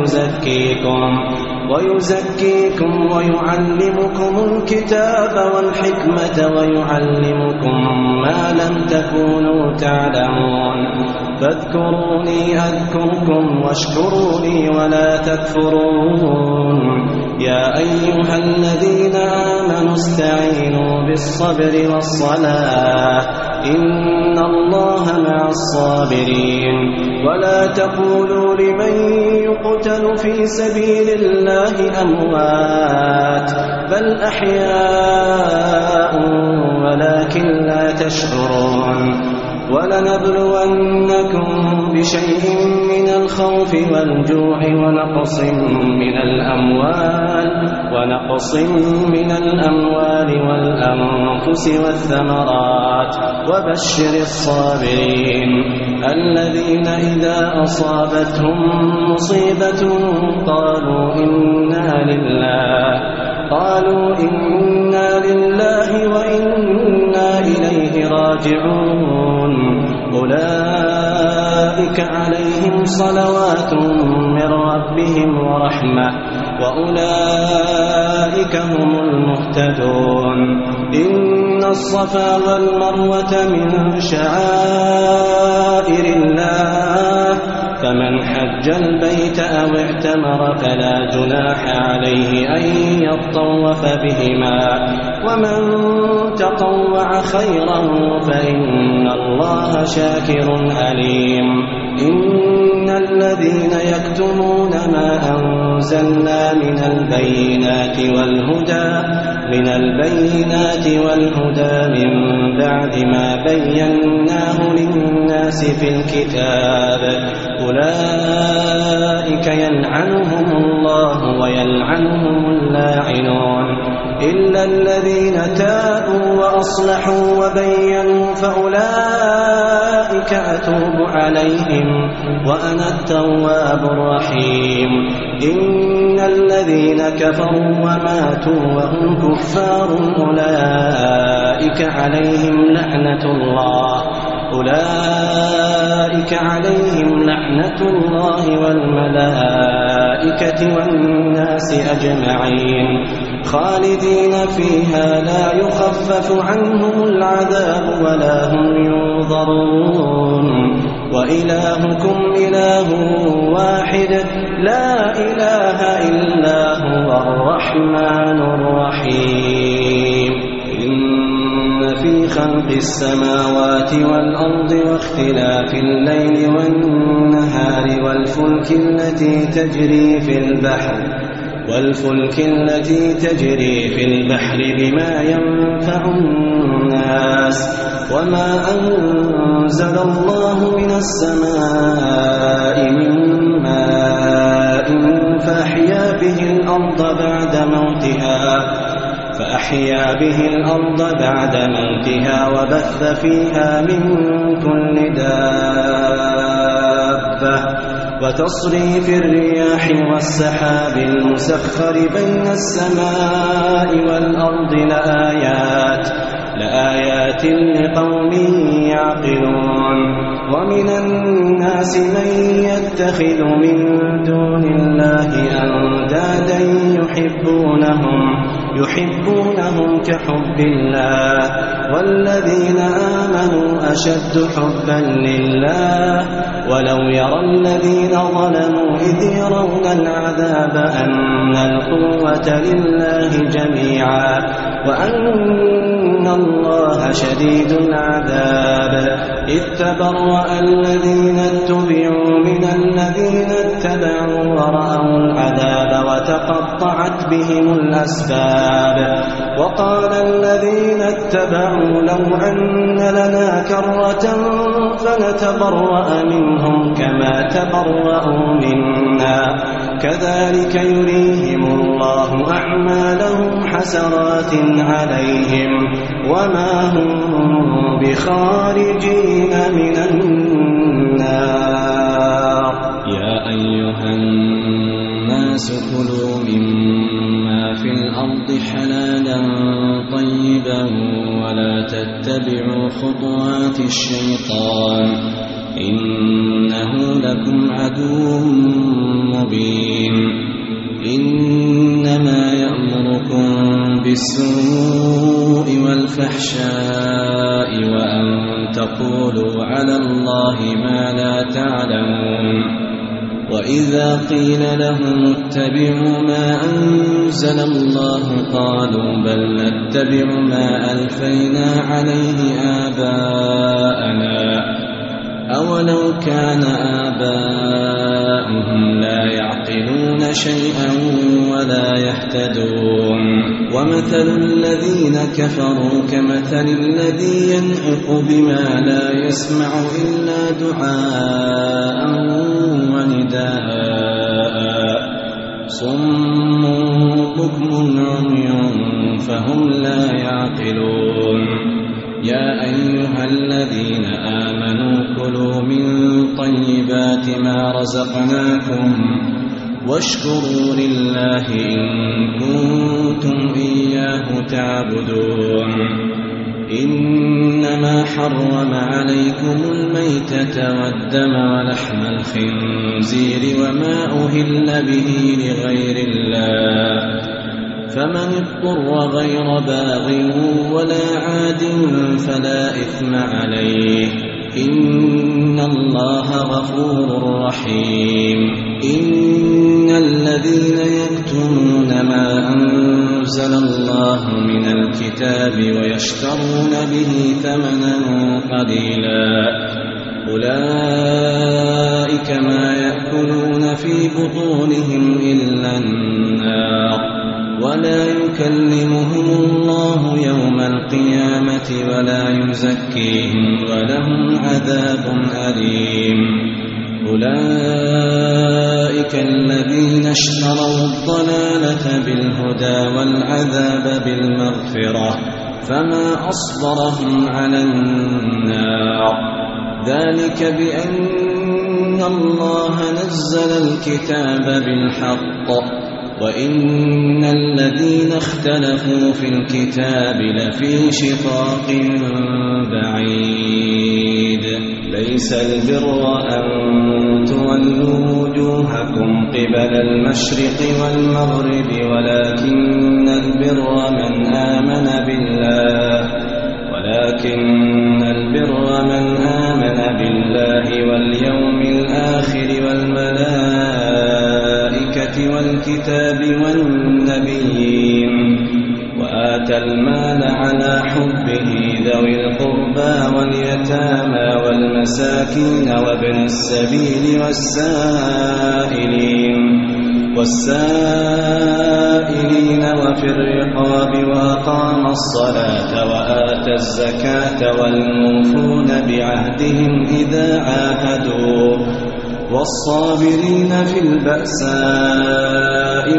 ويزكيكم ويعلمكم الكتاب والحكمة ويعلمكم ما لم تكونوا تعلمون فاذكروني أذكركم واشكروا لي ولا تكفرون يا أيها الذين آمنوا استعينوا بالصبر والصلاة إن الله مع الصابرين ولا تقولوا لمن يقتل في سبيل الله أموات بل أحياء ولكن لا تشعرون ولنبلونكم بشيء من الخوف والجوع ونقص من الأموال والأنفس والثمرات وبشر الصابرين الذين إذا أصابتهم مصيبة قالوا إنا لله وإنا إليه راجعون أولئك عليهم صلوات من ربهم ورحمة وأولئك هم المهتدون إن الصفا والمروة من شعائر الله فمن حج البيت أو اعتمر فلا جناح عليه أن يطوف بهما ومن تطوع خيرا فإن الله شاكر عليم إن الذين يكتمون ما أنزلنا من البينات والهدى من بعد ما بيناه للناس في الكتاب أولئك يلعنهم الله ويلعنهم اللاعنون إلا الذين تابوا وأصلحوا وبينوا فأولئك أتوب عليهم وأنا التواب الرحيم إن الذين كفروا وماتوا وهم كفار أولئك عليهم لعنة الله والملائكة والناس أجمعين خالدين فيها لا يخفف عنهم العذاب ولا هم ينظرون وإلهكم إله واحد لا إله إلا هو الرحمن الرحيم إن في خلق السماوات والأرض واختلاف الليل والنهار والفلك التي تجري في البحر بما ينفع الناس وما أنزل الله من السماء من ماء فأحيا به الأرض بعد موتها وبث فيها من كل دابة وتصريف الرياح والسحاب المسخر بين السماء والأرض لآيات لقوم يعقلون ومن الناس من يتخذ من دون الله أندادا يحبونهم كحب الله والذين آمنوا أشد حبا لله ولو يرى الذين ظلموا إذ يرون العذاب أن القوة لله جميعا وأن الله شديد العذاب إذ تبرأ الذين اتبعوا من الذين اتبعوا ورأوا العذاب وتقطعت بهم الأسباب وقال الذين اتبعوا لو أن لنا كرة فنتبرأ منهم كما تبرأوا منا كذلك يريهم الله أعمالهم حسرات عليهم وما هم بخارجين من النار. يا أيها الناس كلوا مما في الأرض حلالا طيبا ولا تتبعوا خطوات الشيطان إنه لكم عدو مبين. إنما يأمركم بالسوء والفحشاء وأن تقولوا على الله ما لا تعلمون. وإذا قيل لهم اتبعوا ما أنزل الله قالوا بل نتبع ما ألفينا عليه آباءنا أولو كان آباؤهم لا يعقلون شيئا ولا يهتدون. ومثل الذين كفروا كمثل الذي ينعق بما لا يسمع إلا دعاء ونداء صم بكم عمي فهم لا يعقلون. يا أيها الذين آمنوا كلوا من طيبات ما رزقناكم واشكروا لله إن كنتم إياه تعبدون. إنما حرم عليكم الميتة والدم ولحم الخنزير وما أهل به لغير الله فمن اضطر غير باغ ولا عاد فلا إثم عليه إن الله غفور رحيم. إن الذين يكتمون ما أنزل الله من الكتاب ويشترون به ثمنا قليلا أولئك ما يأكلون في بطونهم إلا النار ولا يكلمهم الله يوم القيامة ولا يزكيهم ولهم عذاب أليم. أولئك الذين اشتروا الضلالة بالهدى والعذاب بالمغفرة فما أصبرهم على النار ذلك بأن الله نزل الكتاب بالحق وإن الذين اختلفوا في الكتاب لفي شقاق بعيد. ليس البر أن تولوا وجوهكم قبل المشرق والمغرب ولكن البر من آمن بالله واليوم الآخر والملائكة والكتاب والنبيين وآتى المال على حبه ذوي القربى واليتامى والمساكين وابن السبيل والسائلين وفي الرقاب وأقام الصلاة وآتى الزكاة والموفون بعهدهم إذا عاهدوا والصابرين في البأساء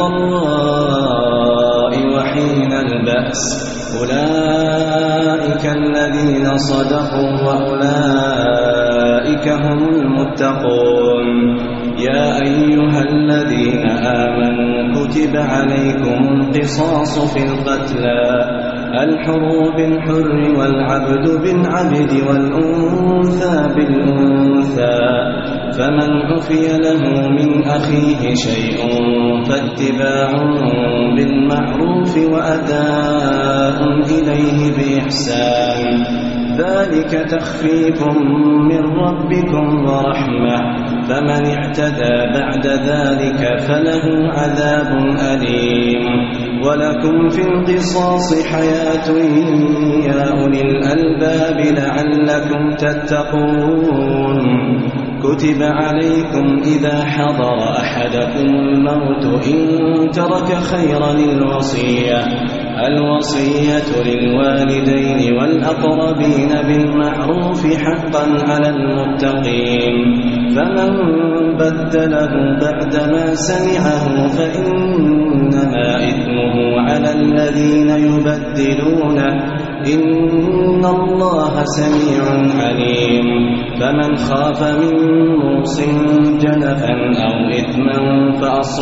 والضراء وحين البأس أولئك الذين صدقوا وأولئك هم المتقون. يا أيها الذين آمنوا كتب عليكم القصاص في القتلى الحر بالحر والعبد بالعبد والأنثى بالأنثى فمن عفي له من أخيه شيء فاتباع بالمعروف وأداء إليه بإحسان ذلك تخفيف من ربكم ورحمة فمن اعتدى بعد ذلك فله عذاب أليم ولكم في القصاص حياة يا أولي الألباب لعلكم تتقون كتب عليكم إذا حضر أحدكم الموت إن ترك خيرا الوصية للوالدين والأقربين بالمعروف حقا على المتقين فمن بدله بعدما سمعه فإنما إثمه على الذين يبدلونه إن الله سميع عليم فمن خاف من موص جنفا أو إثما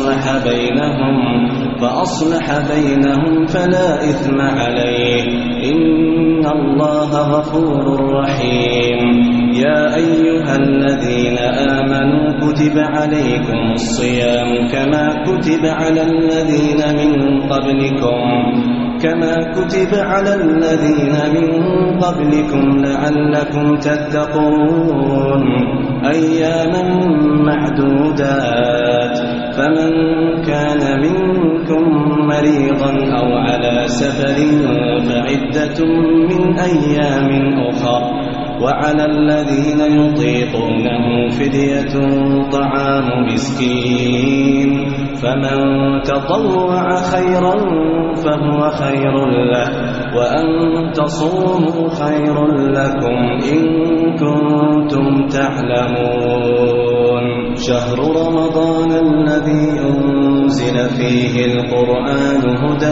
فأصلح بينهم فلا إثم عليه إن الله غفور رحيم يا أيها الذين آمنوا كتب عليكم الصيام كما كتب على الذين من قبلكم لعلكم تتقون أياما معدودات فمن كان منكم مريضا أو على سفر فعدة من أيام أخر وعلى الذين يطيقونه فدية طعام مسكين فمن تطوع خيرا فهو خير له وأن تصوموا خير لكم إن كنتم تعلمون شهر رمضان الذي أنزل فيه القرآن هدى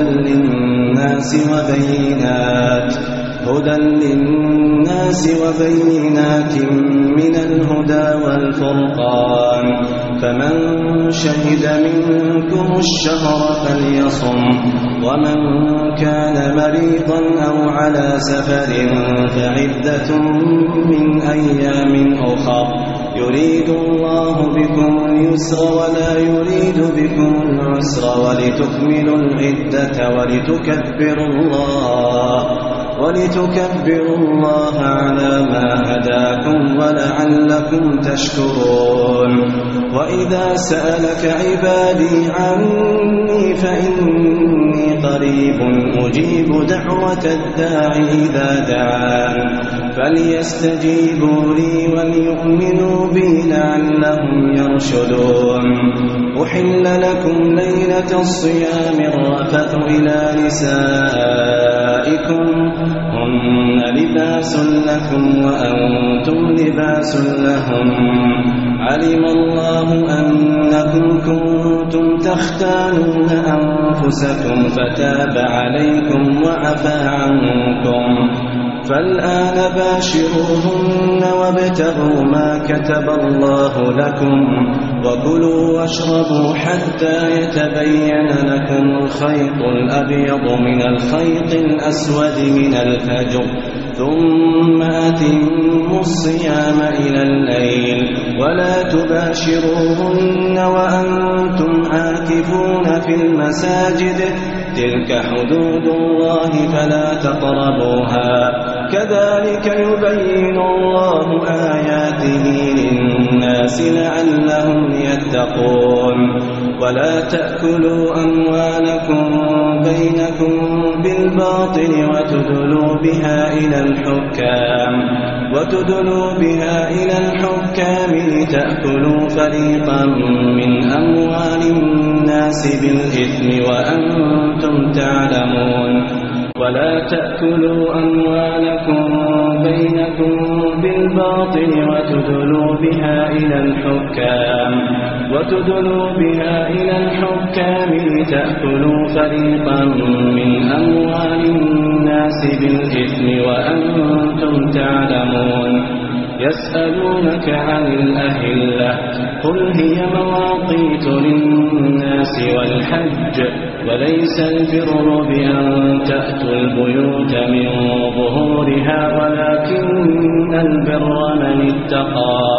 للناس وبينات من الهدى والفرقان فمن شهد منكم الشهر فليصم ومن كان مريضا أو على سفر فعدة من أيام أخر يريد الله بكم اليسر ولا يريد بكم العسر ولتكملوا العدة ولتكبروا الله على ما هداكم ولعلكم تشكرون وإذا سألك عبادي عني فإني قريب أجيب دعوة الداعي إذا دعان فليستجيبوا لي وليؤمنوا بي لعلهم يرشدون أحل لكم ليلة الصيام الرفث إلى نسائكم هن لباس لكم وأنتم لباس لهم علم الله أنكم كنتم تختانون أنفسكم فتاب عليكم وعفى عنكم فالآن باشروهن وابتغوا ما كتب الله لكم وكلوا واشربوا حتى يتبين لكم الخيط الأبيض من الخيط الأسود من الفجر ثم أتموا الصيام إلى الليل ولا تباشروهن وأنتم عاكفون في المساجد تلك حدود الله فلا تقربوها كذلك يبين الله آياته للناس لعلهم يتقون ولا تأكلوا أموالكم بينكم بالباطل وتدلوا بها إلى الحكام لتأكلوا فريقا من أموال الناس بالإثم وأنتم تعلمون ولا تأكلوا أموالكم بينكم بالباطل وتدلوا بها إلى الحكام لتأكلوا فريقا من أموال الناس بالإثم وأنتم تعلمون يسألونك عن الأهلة قل هي مواقيت للناس والحج وليس البر بأن تأتوا البيوت من ظهورها ولكن البر من اتقى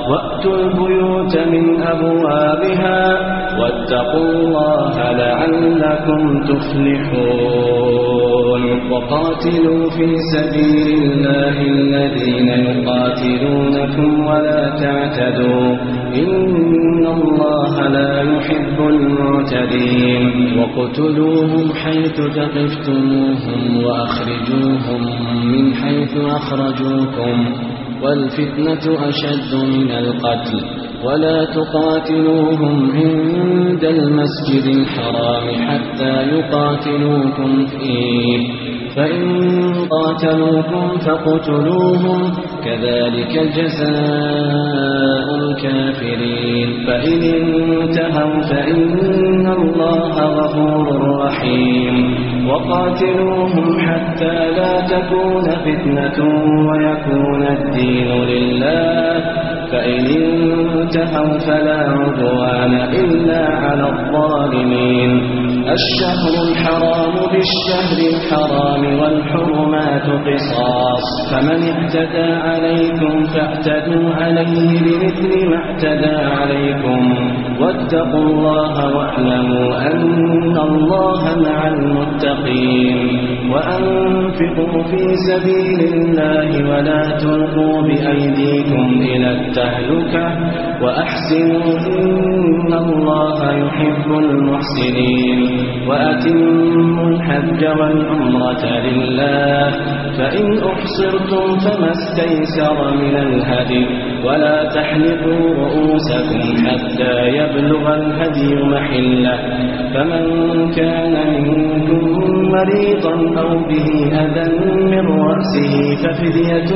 وأتوا البيوت من أبوابها واتقوا الله لعلكم تفلحون وقاتلوا في سبيل الله الذين يقاتلونكم ولا تعتدوا إن الله لا يحب المعتدين وقتلوهم حيث ثقفتموهم وأخرجوهم من حيث أخرجوكم والفتنة أشد من القتل ولا تقاتلوهم عند المسجد الحرام حتى يقاتلوكم فيه فإن قاتلوكم فاقتلوهم كذلك جزاء الكافرين فإن انتهوا فإن الله غفور رحيم وقاتلوهم حتى لا تكون فتنة ويكون الدين لله فإن انتهوا فلا عدوان إلا على الظالمين الشهر الحرام بالشهر الحرام والحرمات قصاص فمن اعتدى عليكم فاعتدوا عليه بمثل ما اعتدى عليكم واتقوا الله واعلموا أن الله مع المتقين وأنفقوا في سبيل الله ولا تلقوا بأيديكم إلى التهلكة وأحسنوا إن الله يحب المحسنين وأتموا الحج والعمرة لله فإن أحصرتم فما استيسر من الهدي ولا تحلقوا رؤوسكم حتى يبلغ الهدي محله فمن كان منكم مريضا أو به أذى من رأسه ففدية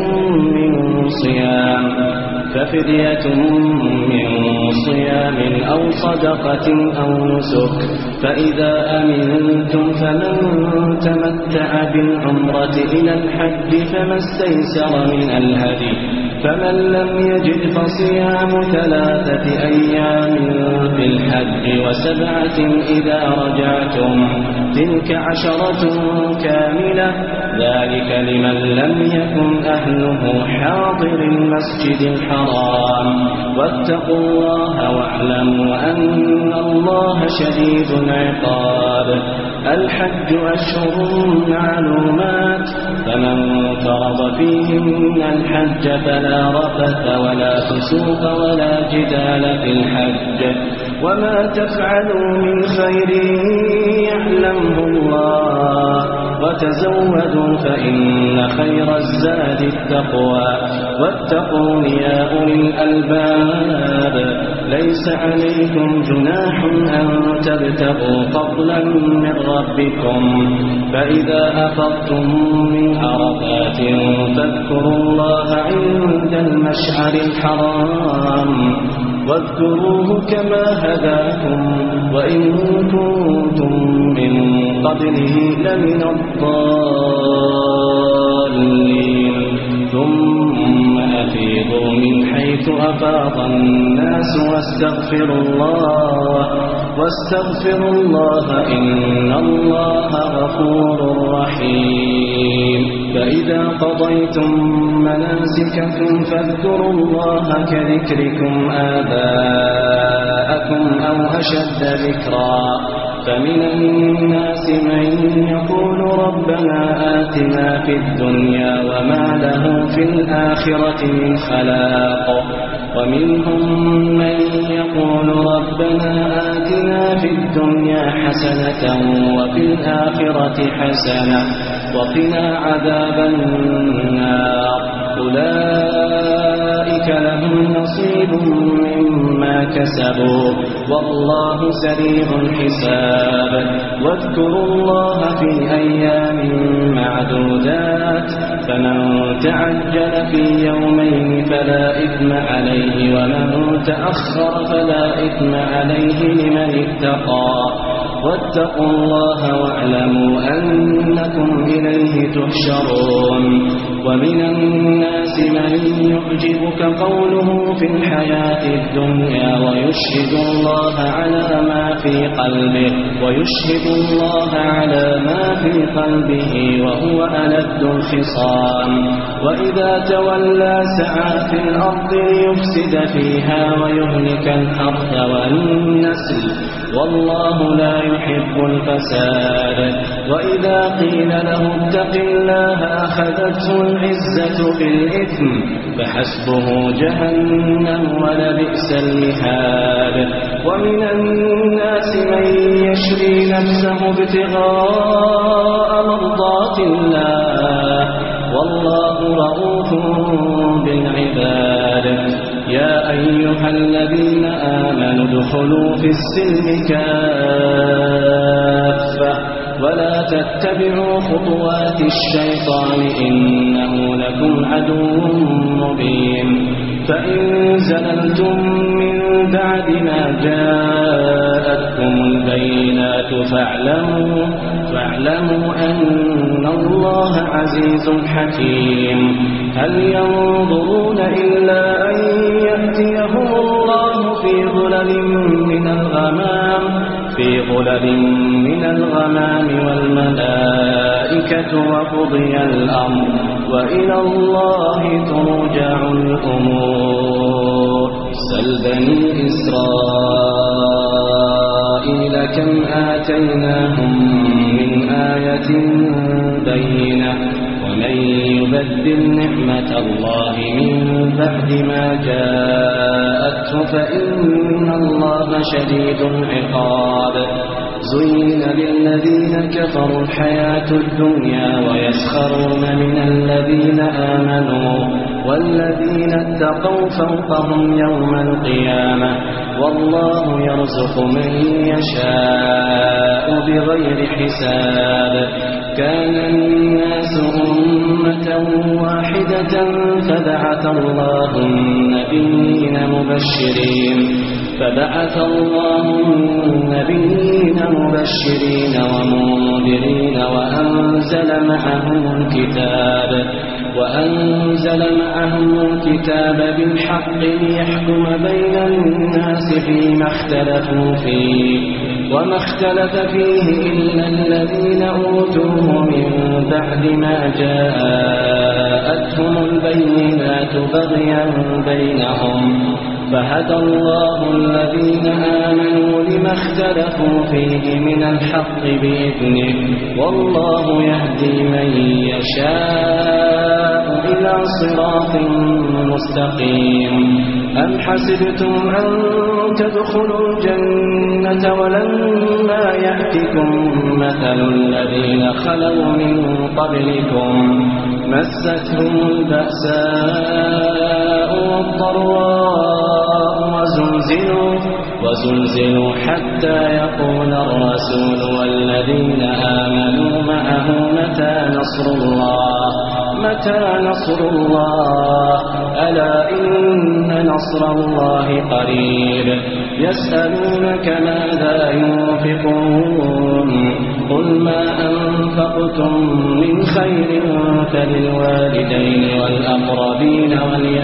من صيام أو صدقة أو نسك فإذا أمنتم فمن تمتع بالعمرة إلى الحج فما استيسر من الهدي فمن لم يجد فصيام 3 أيام في الحج و7 إذا رجعتم تلك 10 كاملة ذلك لمن لم يكن أهله حاضر المسجد الحرام واتقوا الله واعلموا أن الله شديد العقاب الحج أشهر معلومات فمن فرض فيهن الحج فلا رفث ولا فسوق ولا جدال في الحج وما تفعلوا من خير يعلمه الله وتزودوا فإن خير الزاد التقوى واتقون يا أولي الألباب ليس عليكم جناح أن تبتغوا فضلا من ربكم فإذا أفضتم من عرفات فاذكروا الله عند المشعر الحرام واذكروه كما هداكم وإن كنتم من قبله لمن الضالين ثم أفيضوا من حيث أفاض الناس واستغفروا الله إن الله غفور رحيم فإذا قضيتم مناسككم فاذكروا الله كذكركم آباءكم أو أشد ذكرا فمن الناس من يقول ربنا آتنا في الدنيا وما له في الآخرة من خلاق ومنهم من يقول ربنا آتنا في الدنيا حسنة وفي الآخرة حسنة وقنا عذاب النار أولئك لهم نصيب مما كسبوا والله سريع الحساب واذكروا الله في أيام معدودات فمن تعجل في يومين فلا إثم عليه ومن تأخر فلا إثم عليه لمن اتقى واتقوا الله واعلموا أنكم إليه تحشرون ومن الناس من يعجبك قوله في الحياة الدنيا ويشهد الله على ما في قلبه وهو ألد الخصام وإذا تولى سعى في الأرض ليفسد فيها ويهلك الحرث والنسل والله لا يحب الفساد وإذا قيل له اتق الله أخذته العزة بالإثم فحسبه جهنم ولبئس المهاد ومن الناس من يشري نفسه ابتغاء مرضات الله والله رؤوف بالعباد يا أيها الذين آمنوا ادخلوا في السلم كافة ولا تتبعوا خطوات الشيطان إنه لكم عدو مبين فإن زللتم من بعد ما جاءتكم البينات فاعلموا أن الله عزيز حكيم هل ينظرون إلا أن يأتيهم الله في ظلل من الغمام والملائكة وقضي الأمر وإلى الله ترجع الأمور سل بني إسرائيل كم آتيناهم من آية بينة ومن يبدل نعمة الله من بعد ما جاءته فإن الله شديد العقاب زين للذين كفروا الحياة الدنيا ويسخرون من الذين آمنوا والذين اتقوا فوقهم يوم القيامة والله يرزق من يشاء بغير حساب كان الناس أمة واحدة فبعث الله النبيين مبشرين ومنذرين وأنزل معهم الكتاب بالحق ليحكم بين الناس فيما اختلفوا فيه وما اختلف فيه إلا الذين أوتوه من بعد ما جاءتهم البينات بغيا بينهم فهدى الله الذين آمنوا لما اختلفوا فيه من الحق بإذنه والله يهدي من يشاء إلى صراط مستقيم أم حسبتم أن تدخلوا الجنة ولما يأتكم مثل الذين خلوا من قبلكم مستهم البأساء والضراء وزلزلوا حتى يقول الرسول والذين آمنوا معه متى نصر الله ألا إن نصر الله قريب يسألونك ماذا ينفقون قل ما أنفقتم من خير فللوالدين والأقربين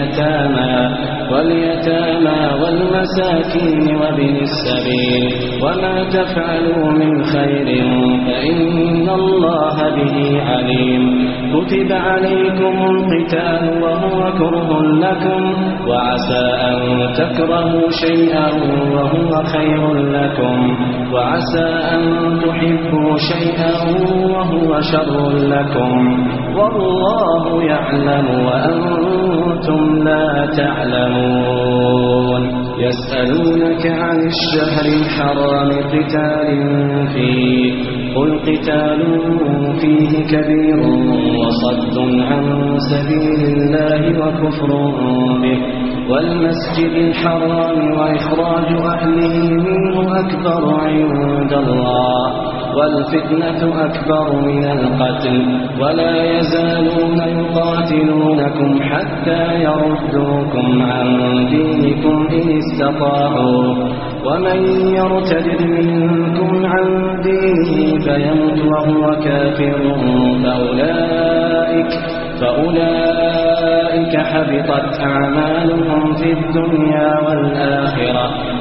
واليتامى والمساكين وابن السبيل وما تفعلوا من خير فإن الله به عليم كتب عليكم القتال وهو كره لكم وعسى أن تكرهوا شيئا وهو خير لكم وعسى أن تحبوا شيئا وهو شر لكم والله يعلم وأنتم لا تعلمون يسألونك عن الشهر الحرام قتال فيه قل قتال فيه كبير وصد عن سبيل الله وكفر به والمسجد الحرام وإخراج أهله منه أكبر عند الله والفتنة أكبر من القتل ولا يزالون يقاتلونكم حتى يردوكم عن دينكم إن استطاعوا ومن يرتد منكم عن دينه فيمت وهو كافر فأولئك أولئك حبطت أعمالهم في الدنيا والآخرة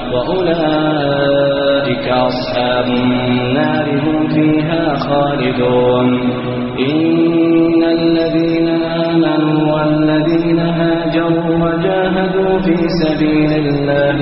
وأولئك أصحاب النار هم فيها خالدون إن الذين آمنوا والذين هاجروا وجاهدوا في سبيل الله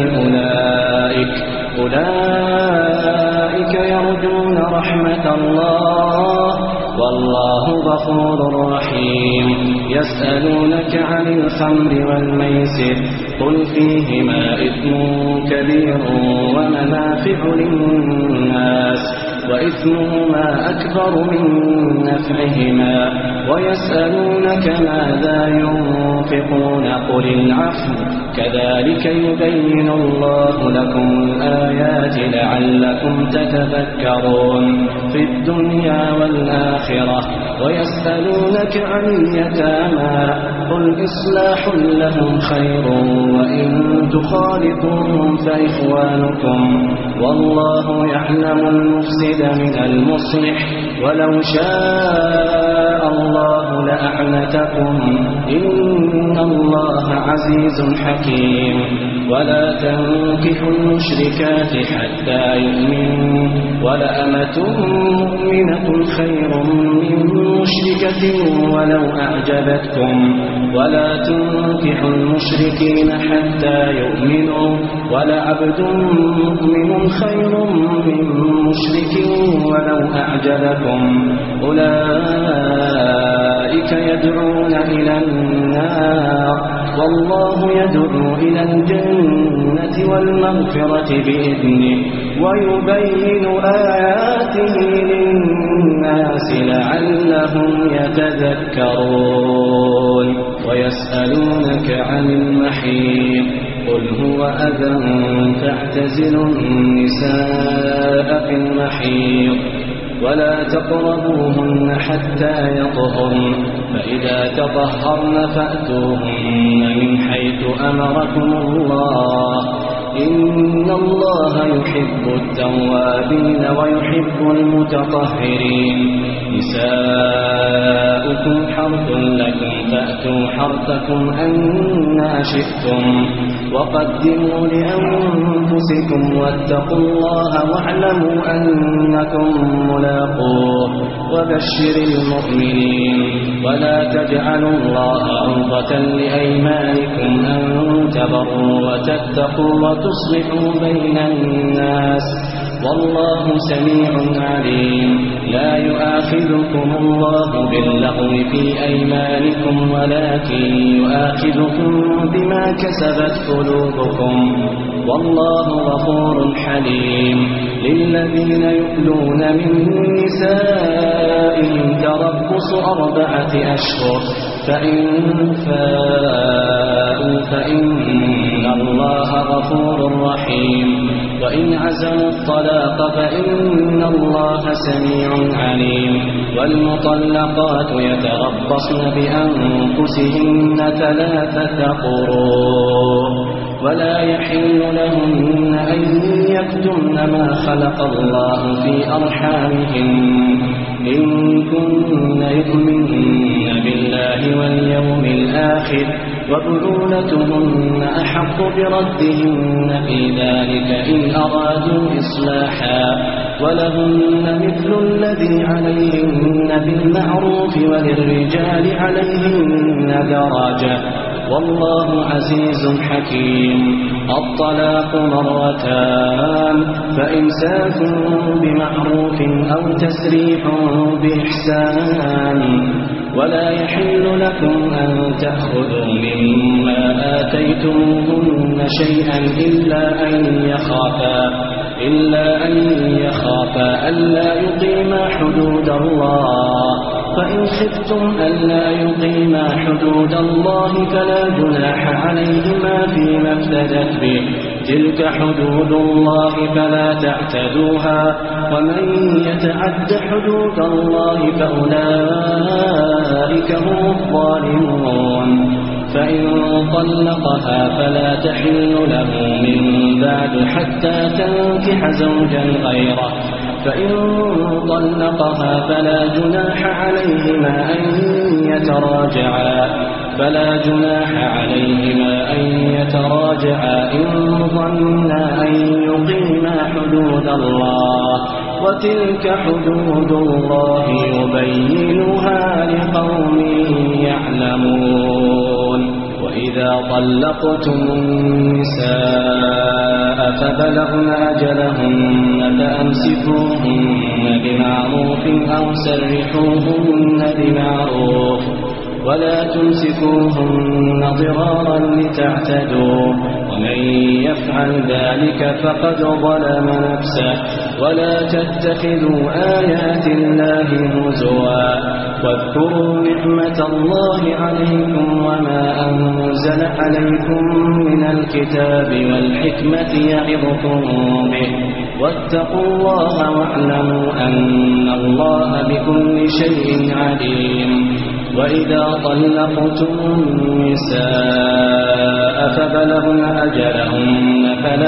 أولئك يرجون رحمة الله والله غفور رحيم يسألونك عن الخمر والميسر قل فيهما إثم كبير ومنافع للناس وإثمهما أكبر من نفعهما ويسألونك ماذا ينفقون قل العفو كذلك يبين الله لكم الآيات لعلكم تتذكرون في الدنيا والآخرة ويسألونك عن اليتامى قل إصلاح لهم خير وإن تخالطوهم فإخوانكم والله يعلم المفسد من المصلح ولو شاء الله لأعنتكم إن الله عزيز حكيم ولا تنكحوا المشركات حتى يؤمنوا ولأمة مؤمنة خير من مشركة ولو أعجبتكم ولا تنكحوا المشركين حتى يؤمنوا ولعبد مؤمن خير من مشرك ولو أعجبكم أولئك يدعون إلى النار والله يدعو إلى الجنة والمغفرة بإذنه ويبين آياته للناس لعلهم يتذكرون ويسألونك عن المحيض قل هو أذى فاعتزلوا النساء في المحيض ولا تقربوهن حتى يطهرن فإذا تطهرن فأتوهن من حيث أمركم الله إن الله يحب التوابين ويحب المتطهرين نساؤكم حرث لكم فأتوا حرثكم أنى شئتم وقدموا لأنفسكم واتقوا الله واعلموا أنكم ملاقوه وبشر المؤمنين ولا تجعلوا الله عرضة لأيمانكم أن تبروا وتتقوا وتصلحوا بين الناس والله سميع عليم لا يؤاخذكم الله باللغو في أيمانكم ولكن يؤاخذكم بما كسبت قلوبكم والله غفور حليم للذين يؤلون من نسائهم تربص 4 أشهر فإن فاءوا فإن الله غفور رحيم وإن عزموا الطلاق فإن الله سميع عليم والمطلقات يتربصن بأنفسهن 3 قروء ولا يحل لهن أن يكتمن ما خلق الله في أرحامهن إن كن يؤمن بالله واليوم الآخر وبعولتهن أحق بردهن في ذلك إن أرادوا إصلاحا ولهن مثل الذي عليهن بالمعروف وللرجال عليهن درجة والله عزيز حكيم الطلاق 2 فإمساك بمعروف أو تسريح بإحسان ولا يحل لكم أن تأخذوا مما آتيتموهن شيئا إلا أن يخافا ألا يقيما حدود الله فإن خفتم ألا يقيما حدود الله فلا جناح عليهما فيما افتدت به تلك حدود الله فلا تعتدوها ومن يتعد حدود الله فأولئك هم الظالمون فإن طلقها فلا تحل له من بعد حتى تنكح زوجا غيره فإن طلقها فلا جناح عليهما أن يتراجعا فلا جناح عليهما أن يتراجعا إن ظنا أن يقيما حدود الله وتلك حدود الله يبينها لقوم يعلمون وإذا طلقتم النساء فبلغن أجلهن فأمسكوهن بمعروف أو سرحوهن بمعروف ولا تمسكوهن ضرارا لتعتدوا ومن يفعل ذلك فقد ظلم نفسه ولا تتخذوا آيات الله هزوا واذكروا نعمة الله عليكم وما أنزل عليكم من الكتاب والحكمة يعظكم به واتقوا الله واعلموا أن الله بكل شيء عليم وإذا طلقتم النساء فبلغن أجلهن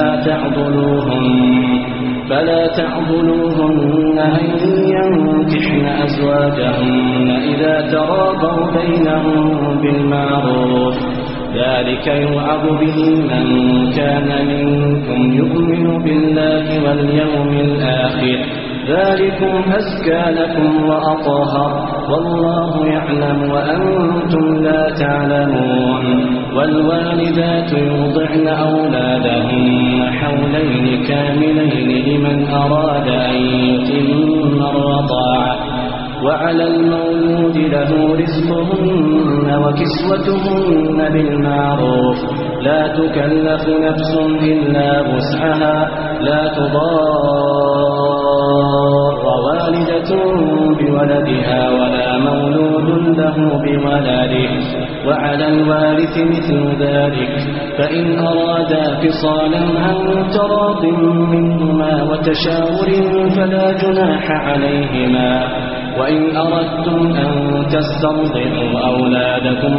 فلا تعضلوهن أن ينكحن أزواجهن إذا تراضوا بينهم بالمعروف ذلك يوعظ به من كان منكم يؤمن بالله واليوم الآخر ذلكم أزكى لكم وأطهر والله يعلم وأنتم لا تعلمون والوالدات يرضعن أولادهن حولين كاملين لمن أراد أن يتم الرضاعة وعلى المولود له رزقهن وكسوتهن بالمعروف لا تكلف نفس إلا وسعها لا تضار والدة بولدها ولا مولود له بولده وعلى الوارث مثل ذلك فإن أرادا فصالا عن تراض منهما وتشاور فلا جناح عليهما وإن أردتم أن تسترضعوا أولادكم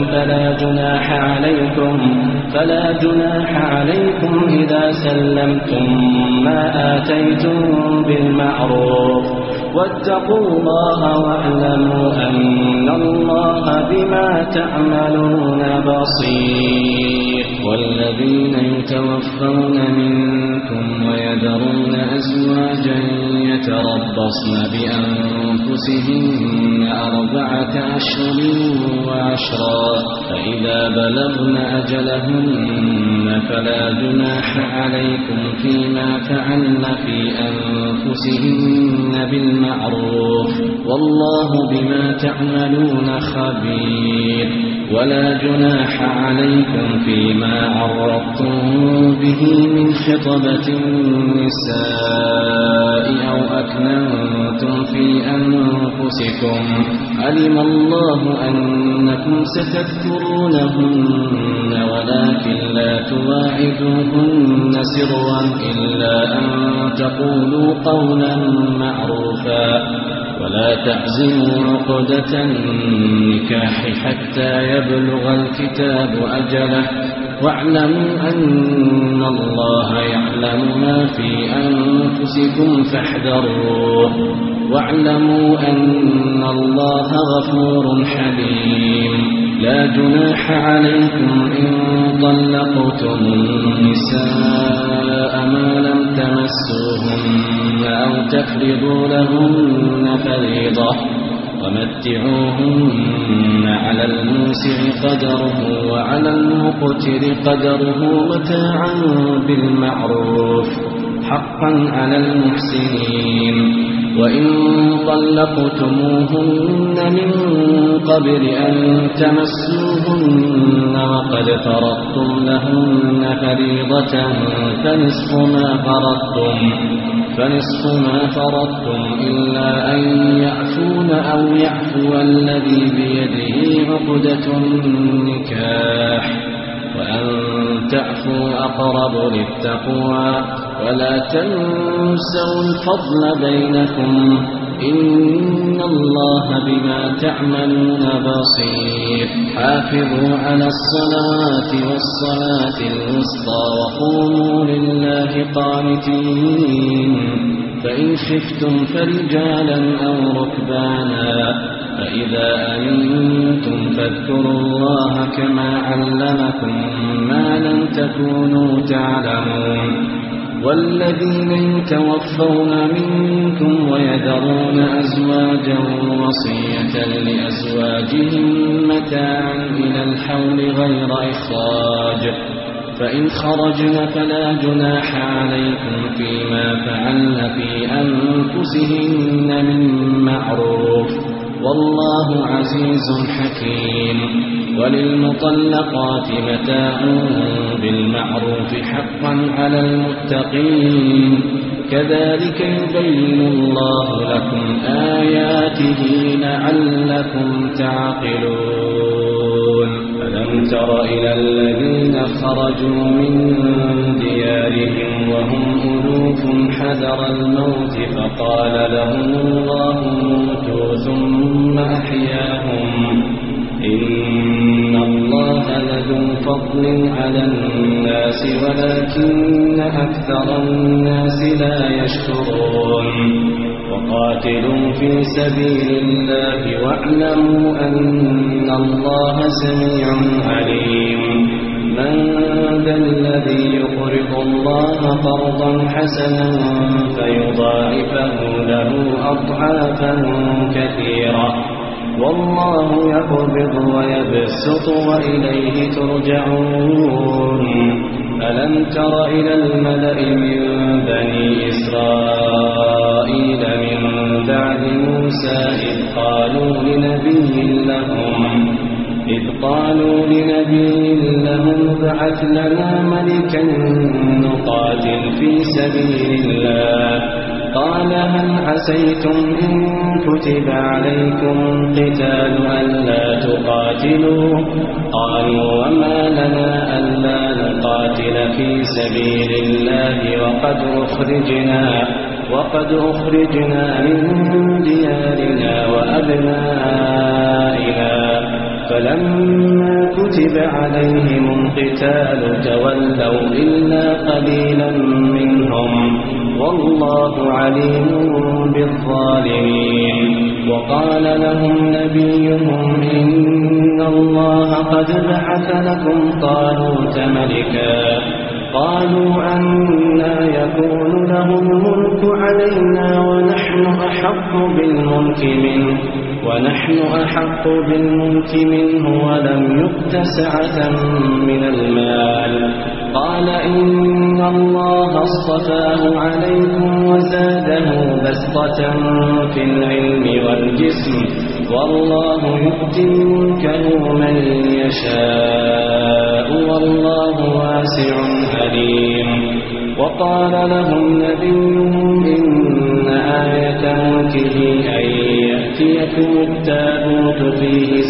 فلا جناح عليكم إذا سلمتم ما آتيتم بالمعروف واتقوا الله واعلموا أن الله بما تعملون بصير والذين يتوفون منكم ويذرون أزواجا يتربصن بأنفسهن 4 أشهر وعشرا فإذا بلغن أجلهن فلا جناح عليكم فيما فعلن في أنفسهن بالمعروف والله بما تعملون خبير ولا جناح عليكم فيما عرضتم به من خطبة النساء أو أكننتم في أنفسكم علم الله أنكم ستذكرونهن ولكن لا تواعدوهن سرا إلا أن تقولوا قولا معروفا ولا تعزموا عقدة النكاح حتى يبلغ الكتاب أجله واعلموا أن الله يعلم ما في أنفسكم فاحذروه واعلموا أن الله غفور حليم لا جناح عليكم إن طلقتم النساء ما لم تمسوهن أو تفرضوا لهن فريضة ومتعوهن على الموسع قدره وعلى المقتر قدره متاعا بالمعروف حقا على المحسنين وإن طلقتموهن من قبل أن تمسوهن وقد فرضتم لهن فريضة فنصف ما فرضتم إلا أن يعفون أو يعفو الذي بيده عقدة النكاح وأن تعفوا أقرب للتقوى ولا تنسوا الفضل بينكم إن الله بما تعملون بصير حافظوا على الصلوات والصلاة الوسطى وقوموا لله قانتين فإن خفتم فرجالا أو ركبانا فإذا أمنتم فاذكروا الله كما علمكم ما لم تكونوا تعلمون والذين يتوفون منكم ويذرون أزواجا وصية لأزواجهم متاعا إلى الحول غير إخراج فإن خرجن فلا جناح عليكم فيما فعلن في أنفسهن من معروف والله عزيز حكيم وللمطلقات متاع بالمعروف حقا على المتقين كذلك يبين الله لكم آياته لعلكم تعقلون ألم تر إلى الذين خرجوا من ديارهم وهم ألوف حذر الموت فقال لهم الله موتوا ثم أحياهم إن الله لذو فضل على الناس ولكن أكثر الناس لا يشكرون وقاتلوا في سبيل الله واعلموا أن الله سميع عليم من ذا الذي يقرض الله قرضا حسنا فيضاعفه له أضعافا كثيرة والله يقبض ويبسط وإليه ترجعون ألم تر إلى الملأ من بني إسرائيل من بعد موسى إذ قالوا لنبي لهم ابعث لنا ملكا نقاتل في سبيل الله قال هل عسيتم إن كتب عليكم القتال ألا تقاتلوا قالوا وما لنا ألا نقاتل في سبيل الله وقد أخرجنا من ديارنا وأبنائنا فلما كتب عليهم القتال تولوا إلا قليلا منهم والله عليم بالظالمين وقال لهم نبيهم إن الله قد بعث لكم طالوت ملكا قالوا أنى يكون له الملك علينا ونحن أحق بالملك منه ولم يؤت سعة من المال قال إن الله اصطفاه عليكم وزاده بسطة في العلم والجسم والله يؤتي ملكه من يشاء والله واسع عليم وقال لهم نبيهم إن آية ملكه أن يأتيكم التابوت فيه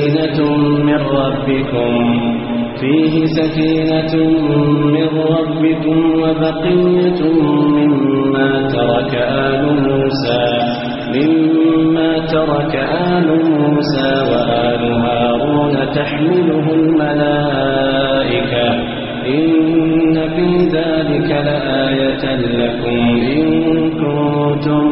سكينة من ربكم وبقية مما ترك آل موسى وآل هارون تحمله الملائكة إن في ذلك لآية لكم إن كنتم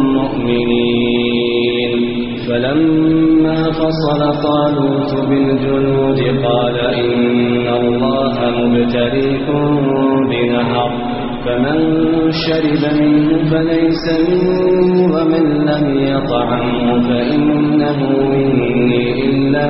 مؤمنين فلما فصل طالوت بالجنود قال إن الله مبتليكم بنهر فمن شرب منه فليس مني ومن لم يطعمه فإنه مني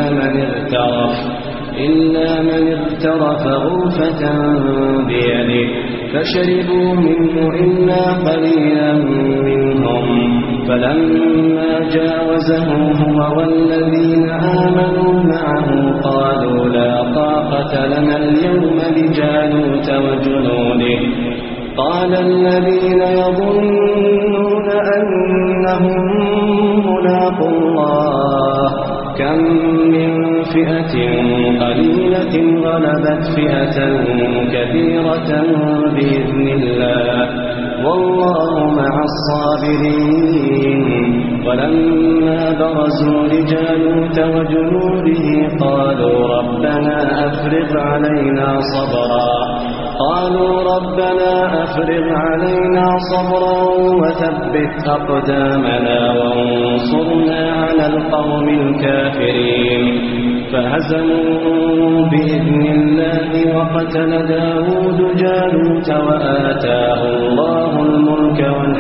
إلا من اغترف غرفة بيده فشربوا منه إلا قليلا منهم فلما جاوزه هو والذين آمنوا معه قالوا لا طاقة لنا اليوم بجالوت وجنوده قال الذين يظنون أنهم ملاقو الله كم من فئة قليلة غلبت فئة كثيرة بإذن الله والله مع الصابرين ولما برزوا لجالوت وجنوده قالوا ربنا أفرغ علينا صبرا قالوا ربنا أفرغ علينا صبرا وثبت أقدامنا وانصرنا على القوم الكافرين فهزموا بإذن الله وقتل داود جالوت وآتاه الله الملك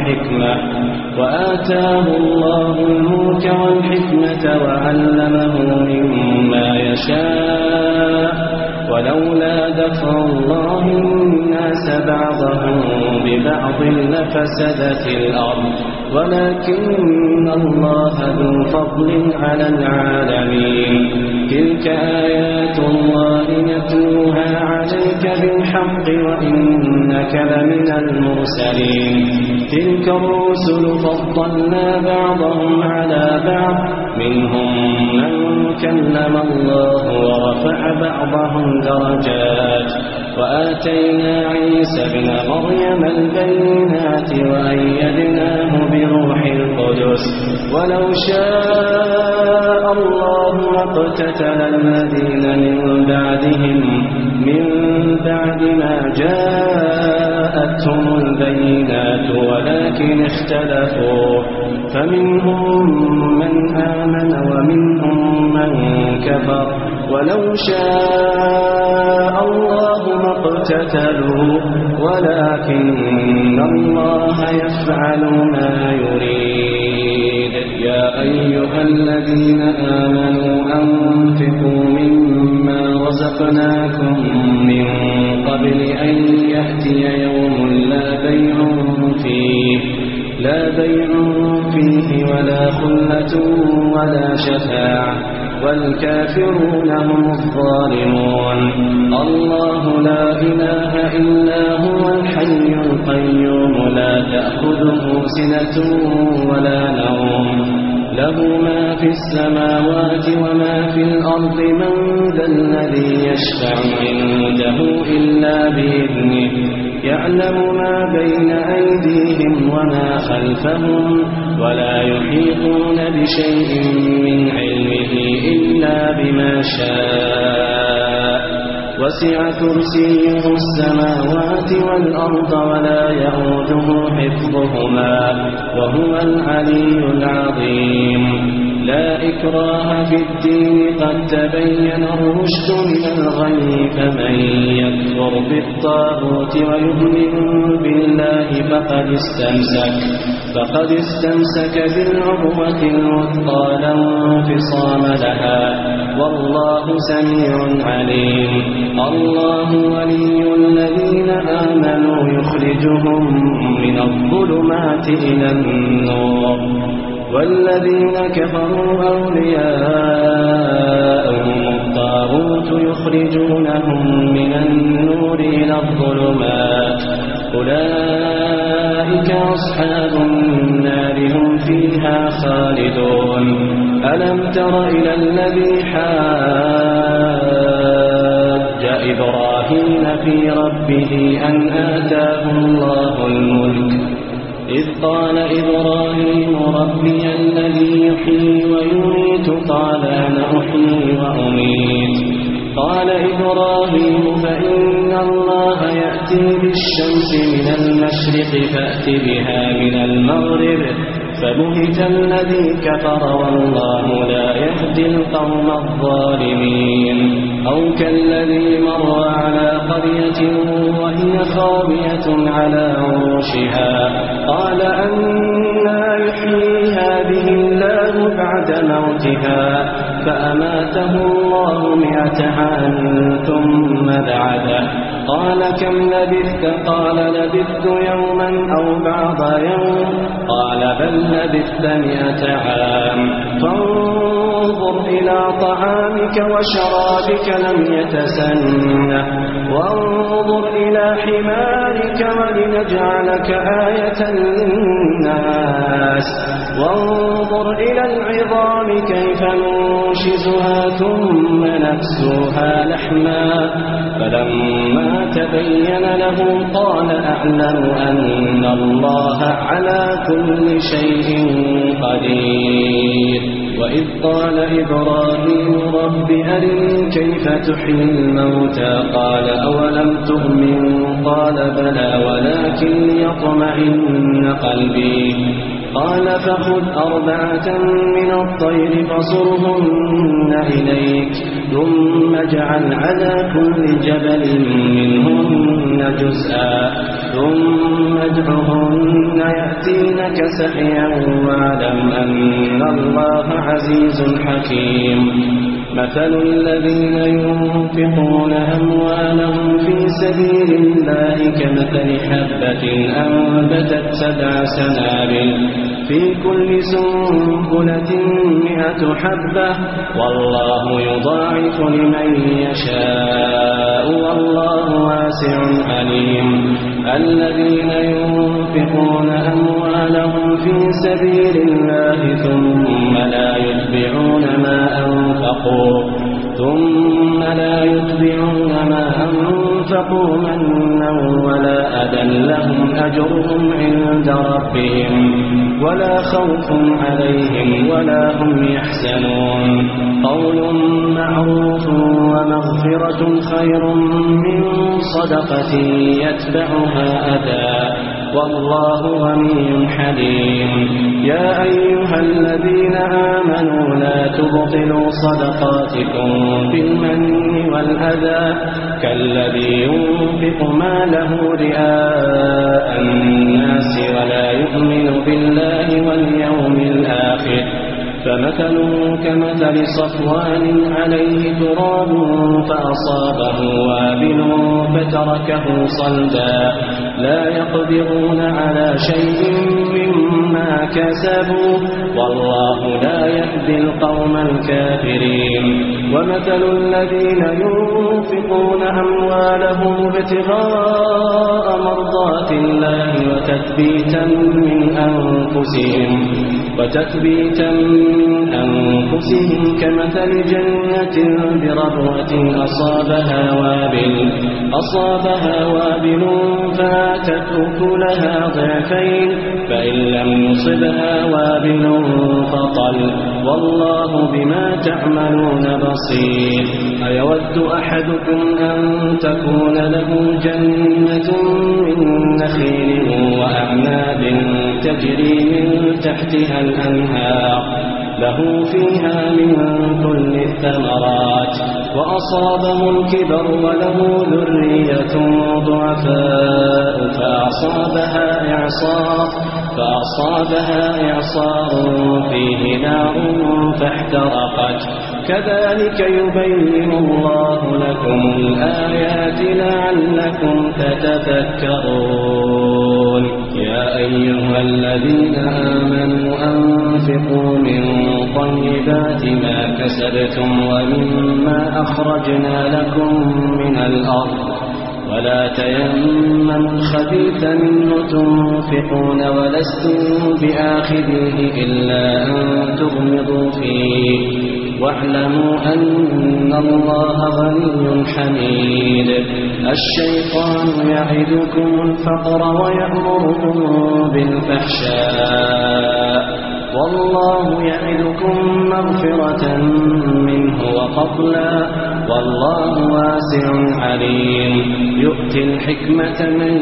والحكمة وعلمه مما يشاء ولولا دفع الله الناس بعضهم ببعض لفسدت الأرض ولكن الله ذو فضل على العالمين تلك آيات الله نتلوها عليك بالحق وإنك لمن المرسلين تلك الرسل فضلنا بعضهم على بعض منهم من كلم الله ورفع بعضهم درجات وآتينا عيسى ابن مريم البينات وأيدناه بروح القدس ولو شاء الله ما اقتتل الذين من بعدهم من بعد ما جاءتهم البينات ولكن اختلفوا فمنهم من آمن ومنهم من كفر ولو شاء الله ما اقتتلوا ولكن الله يفعل ما يريد يا أيها الذين آمنوا أنفقوا مما رزقناكم من قبل أن يأتي يوم لا بيع فيه ولا خلة ولا شفاعة والكافرون هم الظالمون الله لا إله إلا هو الحي القيوم لا تأخذه سنة ولا نوم له ما في السماوات وما في الأرض من ذا الذي يشفع عنده إلا بإذنه يعلم ما بين أيديهم وما خلفهم ولا يحيطون بشيء من علمه إلا بما شاء وسع كرسيه السماوات والأرض ولا يئوده حفظهما وهو العلي العظيم لا إكراه في الدين قد تبين الرشد من الغي فمن يكفر بالطاغوت ويؤمن بالله فقد استمسك بالعروة الوثقى لا انفصام لها والله سميع عليم الله ولي الذين آمنوا يخرجهم من الظلمات إلى النور والذين كفروا أولياءهم الطاغوت يخرجونهم من النور إلى الظلمات أولئك أصحاب النار هم فيها خالدون ألم تر إلى الذي حاج إبراهيم في ربه أن آتاه الله الملك إذ قال إبراهيم ربي الذي يحيي ويميت قال أنا أحيي وأميت قال إبراهيم فإن الله يأتي بالشمس من المشرق فأت بها من المغرب فبهت الذي كفر والله لا يهدي القوم الظالمين أو كالذي مر على قرية وهي خاوية على عروشها قال أنى يحيي هذه الله بعد موتها فأماته الله 100 عام ثم بعده قال كم لبثت قال لبثت يوما أو بعض يوم قال بل لبثت 100 عام فانظر إلى طعامك وشرابك لم يتسنه وانظر إلى حمارك ولنجعلك آية للناس وانظر إلى العظام كيف ننشزها ثم نكسوها لحما فلما تبين له قال أعلم أن الله على كل شيء قدير. وإذ قال إبراهيم رب أرني كيف تحيي الموتى قال أولم تؤمن قال بلى ولكن ليطمئن قلبي قال فخذ 4 من الطير فصرهن إليك ثم اجعل على كل جبل منهن جزءا ثم ادعهن يأتينك سعيا واعلم أن الله عزيز حكيم. مثل الذين ينفقون أموالهم في سبيل الله كمثل حبة أنبتت 7 سنابل في كل سنبلة 100 حبة والله يضاعف لمن يشاء والله واسع عليم. الذين ينفقون أموالهم في سبيل الله ثم لا يتبعون ما أنفقوا منا ولا أذى لهم أجرهم عند ربهم ولا خوف عليهم ولا هم يحزنون. قول معروف ومغفرة خير من صدقة يتبعها أذى والله غني حليم. يا أيها الذين آمنوا لا تبطلوا صدقاتكم بالمن والأذى كالذي ينفق ماله رئاء الناس ولا يؤمن بالله واليوم الآخر فمثله كمثل صفوان عليه تراب فأصابه وابل فتركه صلدا لا يقدرون على شيء مما كسبوا والله لا يهدي القوم الكافرين. ومثل الذين ينفقون أموالهم ابتغاء مرضات الله وتثبيتا من أنفسهم كمثل جنة بربوة أصابها وابل فآتت أكلها ضعفين فإن لم يصبها وابل فطل والله بما تعملون بصير. أيود أحدكم أن تكون له جنة من نخيل وأعناب تجري من تحتها الأنهار له فيها من كل الثمرات وأصابه الكبر وله ذرية ضعفاء فأصابها إعصار فيه نار فاحترقت كذلك يبين الله لكم الآيات لعلكم تتفكرون. يا أيها الذين آمنوا أنفقوا من طيبات ما كسبتم ومما أخرجنا لكم من الأرض ولا تيمموا الخبيث منه تنفقون ولستم بآخذيه إلا أن تغمضوا فيه واعلموا أن الله غني حميد. الشيطان يعدكم الفقر ويأمركم بالفحشاء والله يعدكم مغفرة منه وفضلا والله واسع عليم. يؤتي الحكمة من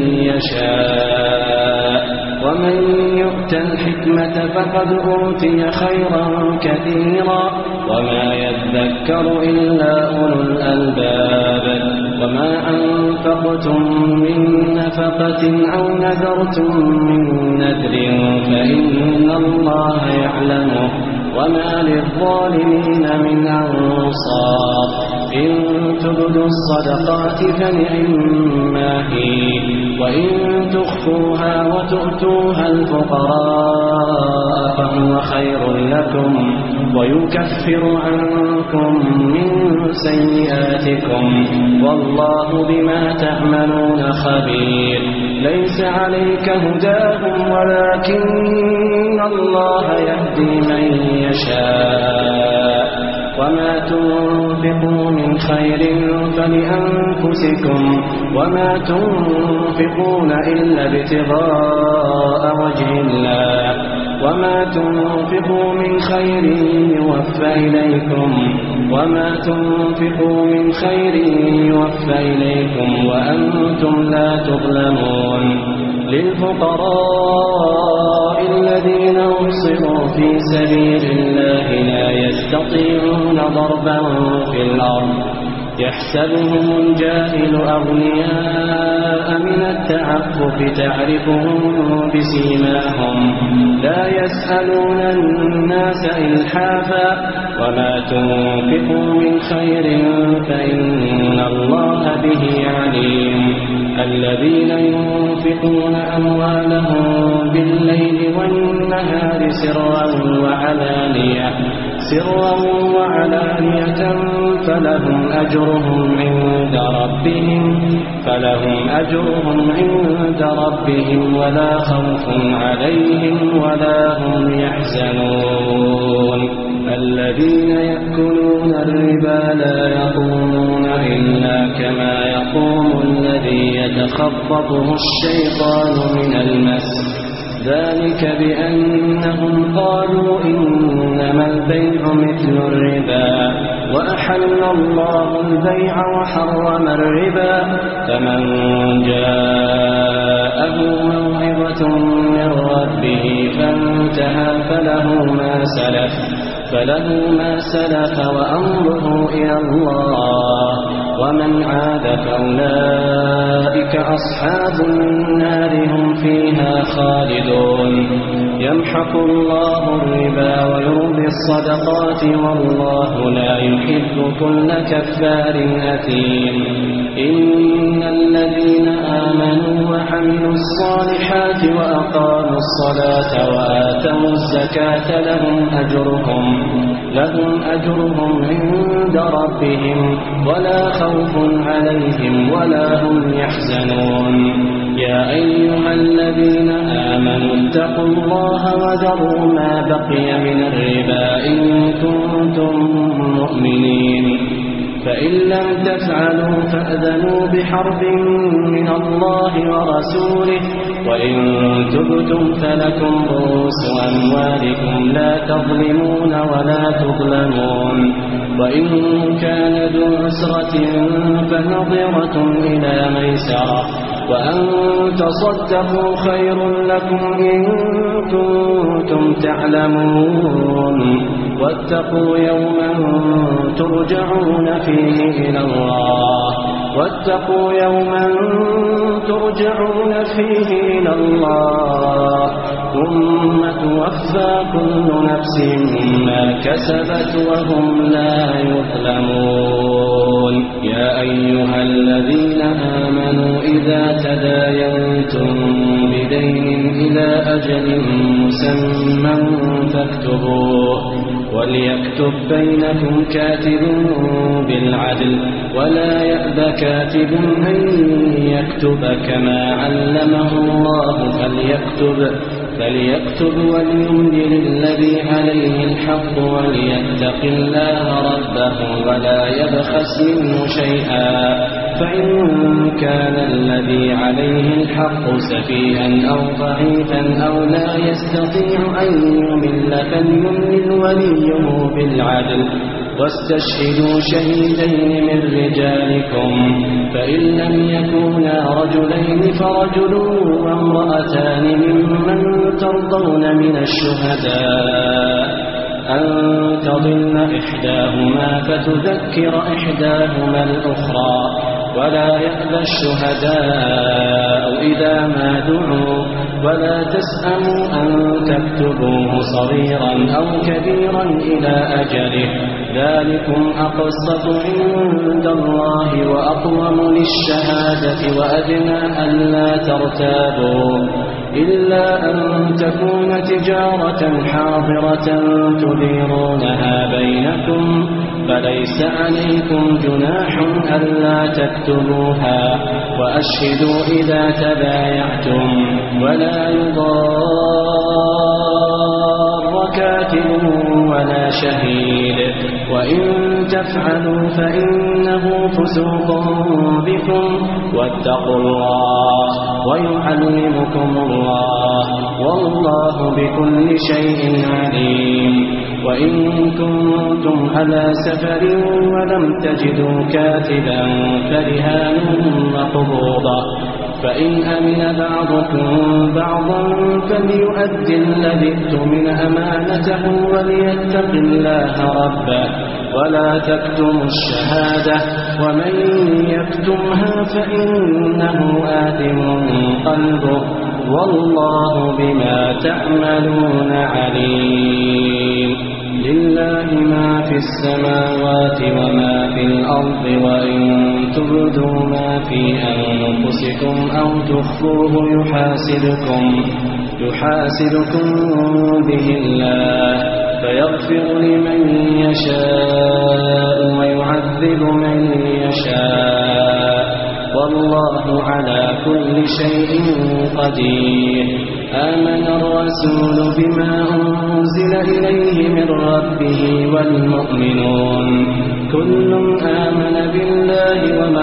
يشاء ومن يؤت الحكمة فقد أوتي خيرا كثيرا وما يذكر إلا أولو الألباب. وما أنفقتم من نفقة أو نذرتم من نذر فإن الله يعلمه وما للظالمين من أنصار. إن تبدوا الصدقات فنعما هي وإن تخفوها وتؤتوها الفقراء فهو خير لكم ويكفر عنكم من سيئاتكم والله بما تعملون خبير. ليس عليك هداهم ولكن الله يهدي من يشاء وما تنفقوا من خير فلأنفسكم وما تنفقون إلا ابتغاء وجه الله وما تنفقوا من خير يوفى إليكم وأنتم لا تظلمون للفقراء الذين أحصروا في سبيل الله لا يستطيعون ضربا في الأرض يحسبهم الجاهل أغنياء من التعفف تعرفهم بسيماهم لا يسألون الناس إلحافا وما تنفقوا من خير فإن الله به عليم الذين ينفقون أموالهم بالليل والنهار سرا وعلانية فلهم أجرهم عند ربهم ولا خوف عليهم ولا هم يحزنون الذين يأكلون الربا لا يقومون إلا كما يقوم الذي يتخبطه الشيطان من المس ذلك بأنهم قالوا إنما البيع مثل الربا وأحل الله البيع وحرم الربا فمن جاءه موعظة من ربه فانتهى فله ما سلف وأمره إلى الله ومن عاد فأولئك أصحاب النار هم فيها خالدون يمحق الله الربا ويربي الصدقات والله لا يحب كل كفار أثيم إن الذين آمنوا وعملوا الصالحات وأقاموا الصلاة وآتوا الزكاة لهم أجرهم عند ربهم ولا خوف عليهم ولا هم يحزنون يا أيها الذين آمنوا اتقوا الله وذروا ما بقي من الربا إن كنتم مؤمنين فإن لم تفعلوا فأذنوا بحرب من الله ورسوله وإن تبتم فلكم رؤوس أموالكم لا تظلمون ولا تظلمون وإن كان ذو عسرة فنظرة إلى ميسرة وأن تصدقوا خير لكم إن كنتم تعلمون واتقوا يوما ترجعون فيه إلى الله ثم توفى كل نفس ما كسبت وهم لا يظلمون يا أيها الذين آمنوا إذا تداينتم بدين إلى أجل مسمى فاكتبوه وليكتب بينكم كاتب بالعدل ولا يأب كاتب أن يكتب كما علمه الله فليكتب وليملل الذي عليه الحق وليتق الله ربه ولا يبخس منه شيئا فإن كان الذي عليه الحق سفيها أو ضعيفا أو لا يستطيع أن يمل فليملل وليه بالعدل واستشهدوا شهيدين من رجالكم فإن لم يكونا رجلين فرجل وامرأتان ممن ترضون من الشهداء أن تضل إحداهما فتذكر إحداهما الأخرى ولا يأبى الشهداء إذا ما دعوا ولا تسأموا أن تكتبوه صغيرا أو كبيرا إلى أجله ذلكم أقسط عند الله وأقوم للشهادة وأدنى ألا ترتابوا إلا أن تكون تجارة حاضرة تديرونها بينكم فليس عليكم جناح ألا تكتبوها وأشهدوا إذا تبايعتم ولا يضار كاتب ولا شهيد وإن تفعلوا فإنه فسوق بكم واتقوا الله ويعلمكم الله والله بكل شيء عليم وإن كنتم على سفر ولم تجدوا كاتبا فرهان مقبوضة فإن أمن بعضكم بعضا فليؤدي الذي اؤتمن أمانته وليتق الله ربه ولا تكتموا الشهادة ومن يكتمها فإنه آثم قلبه والله بما تعملون عليم لله ما في السماوات وما في الأرض وإن تبدوا ما في أنفسكم أو تخفوه يحاسبكم به الله فيغفر لمن يشاء ويعذب من يشاء والله على كل شيء قدير آمن الرسول بما أنزل إليه من ربه والمؤمنون كل آمن بالله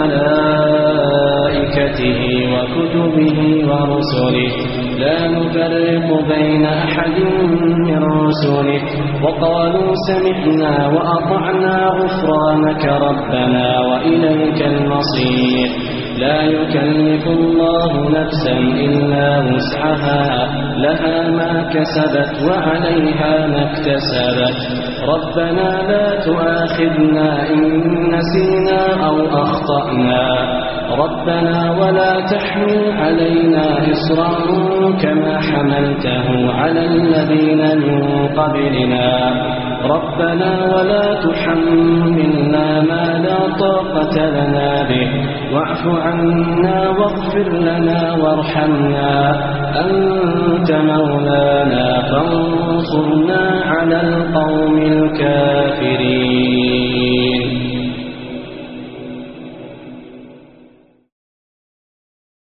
وملائكته وكتبه ورسله لا نفرق بين أحد من رسله وقالوا سمعنا وأطعنا غفرانك ربنا وإليك المصير لا يكلف الله نفسا إلا وسعها لها ما كسبت وعليها ما اكتسبت ربنا لا تؤاخذنا إن نسينا أو أخطأنا ربنا ولا تحمل علينا إصرا كما حملته على الذين من قبلنا ربنا ولا تحملنا ما لا طاقة لنا به واعف عنا واغفر لنا وارحمنا أنت مولانا فانصرنا على القوم الكافرين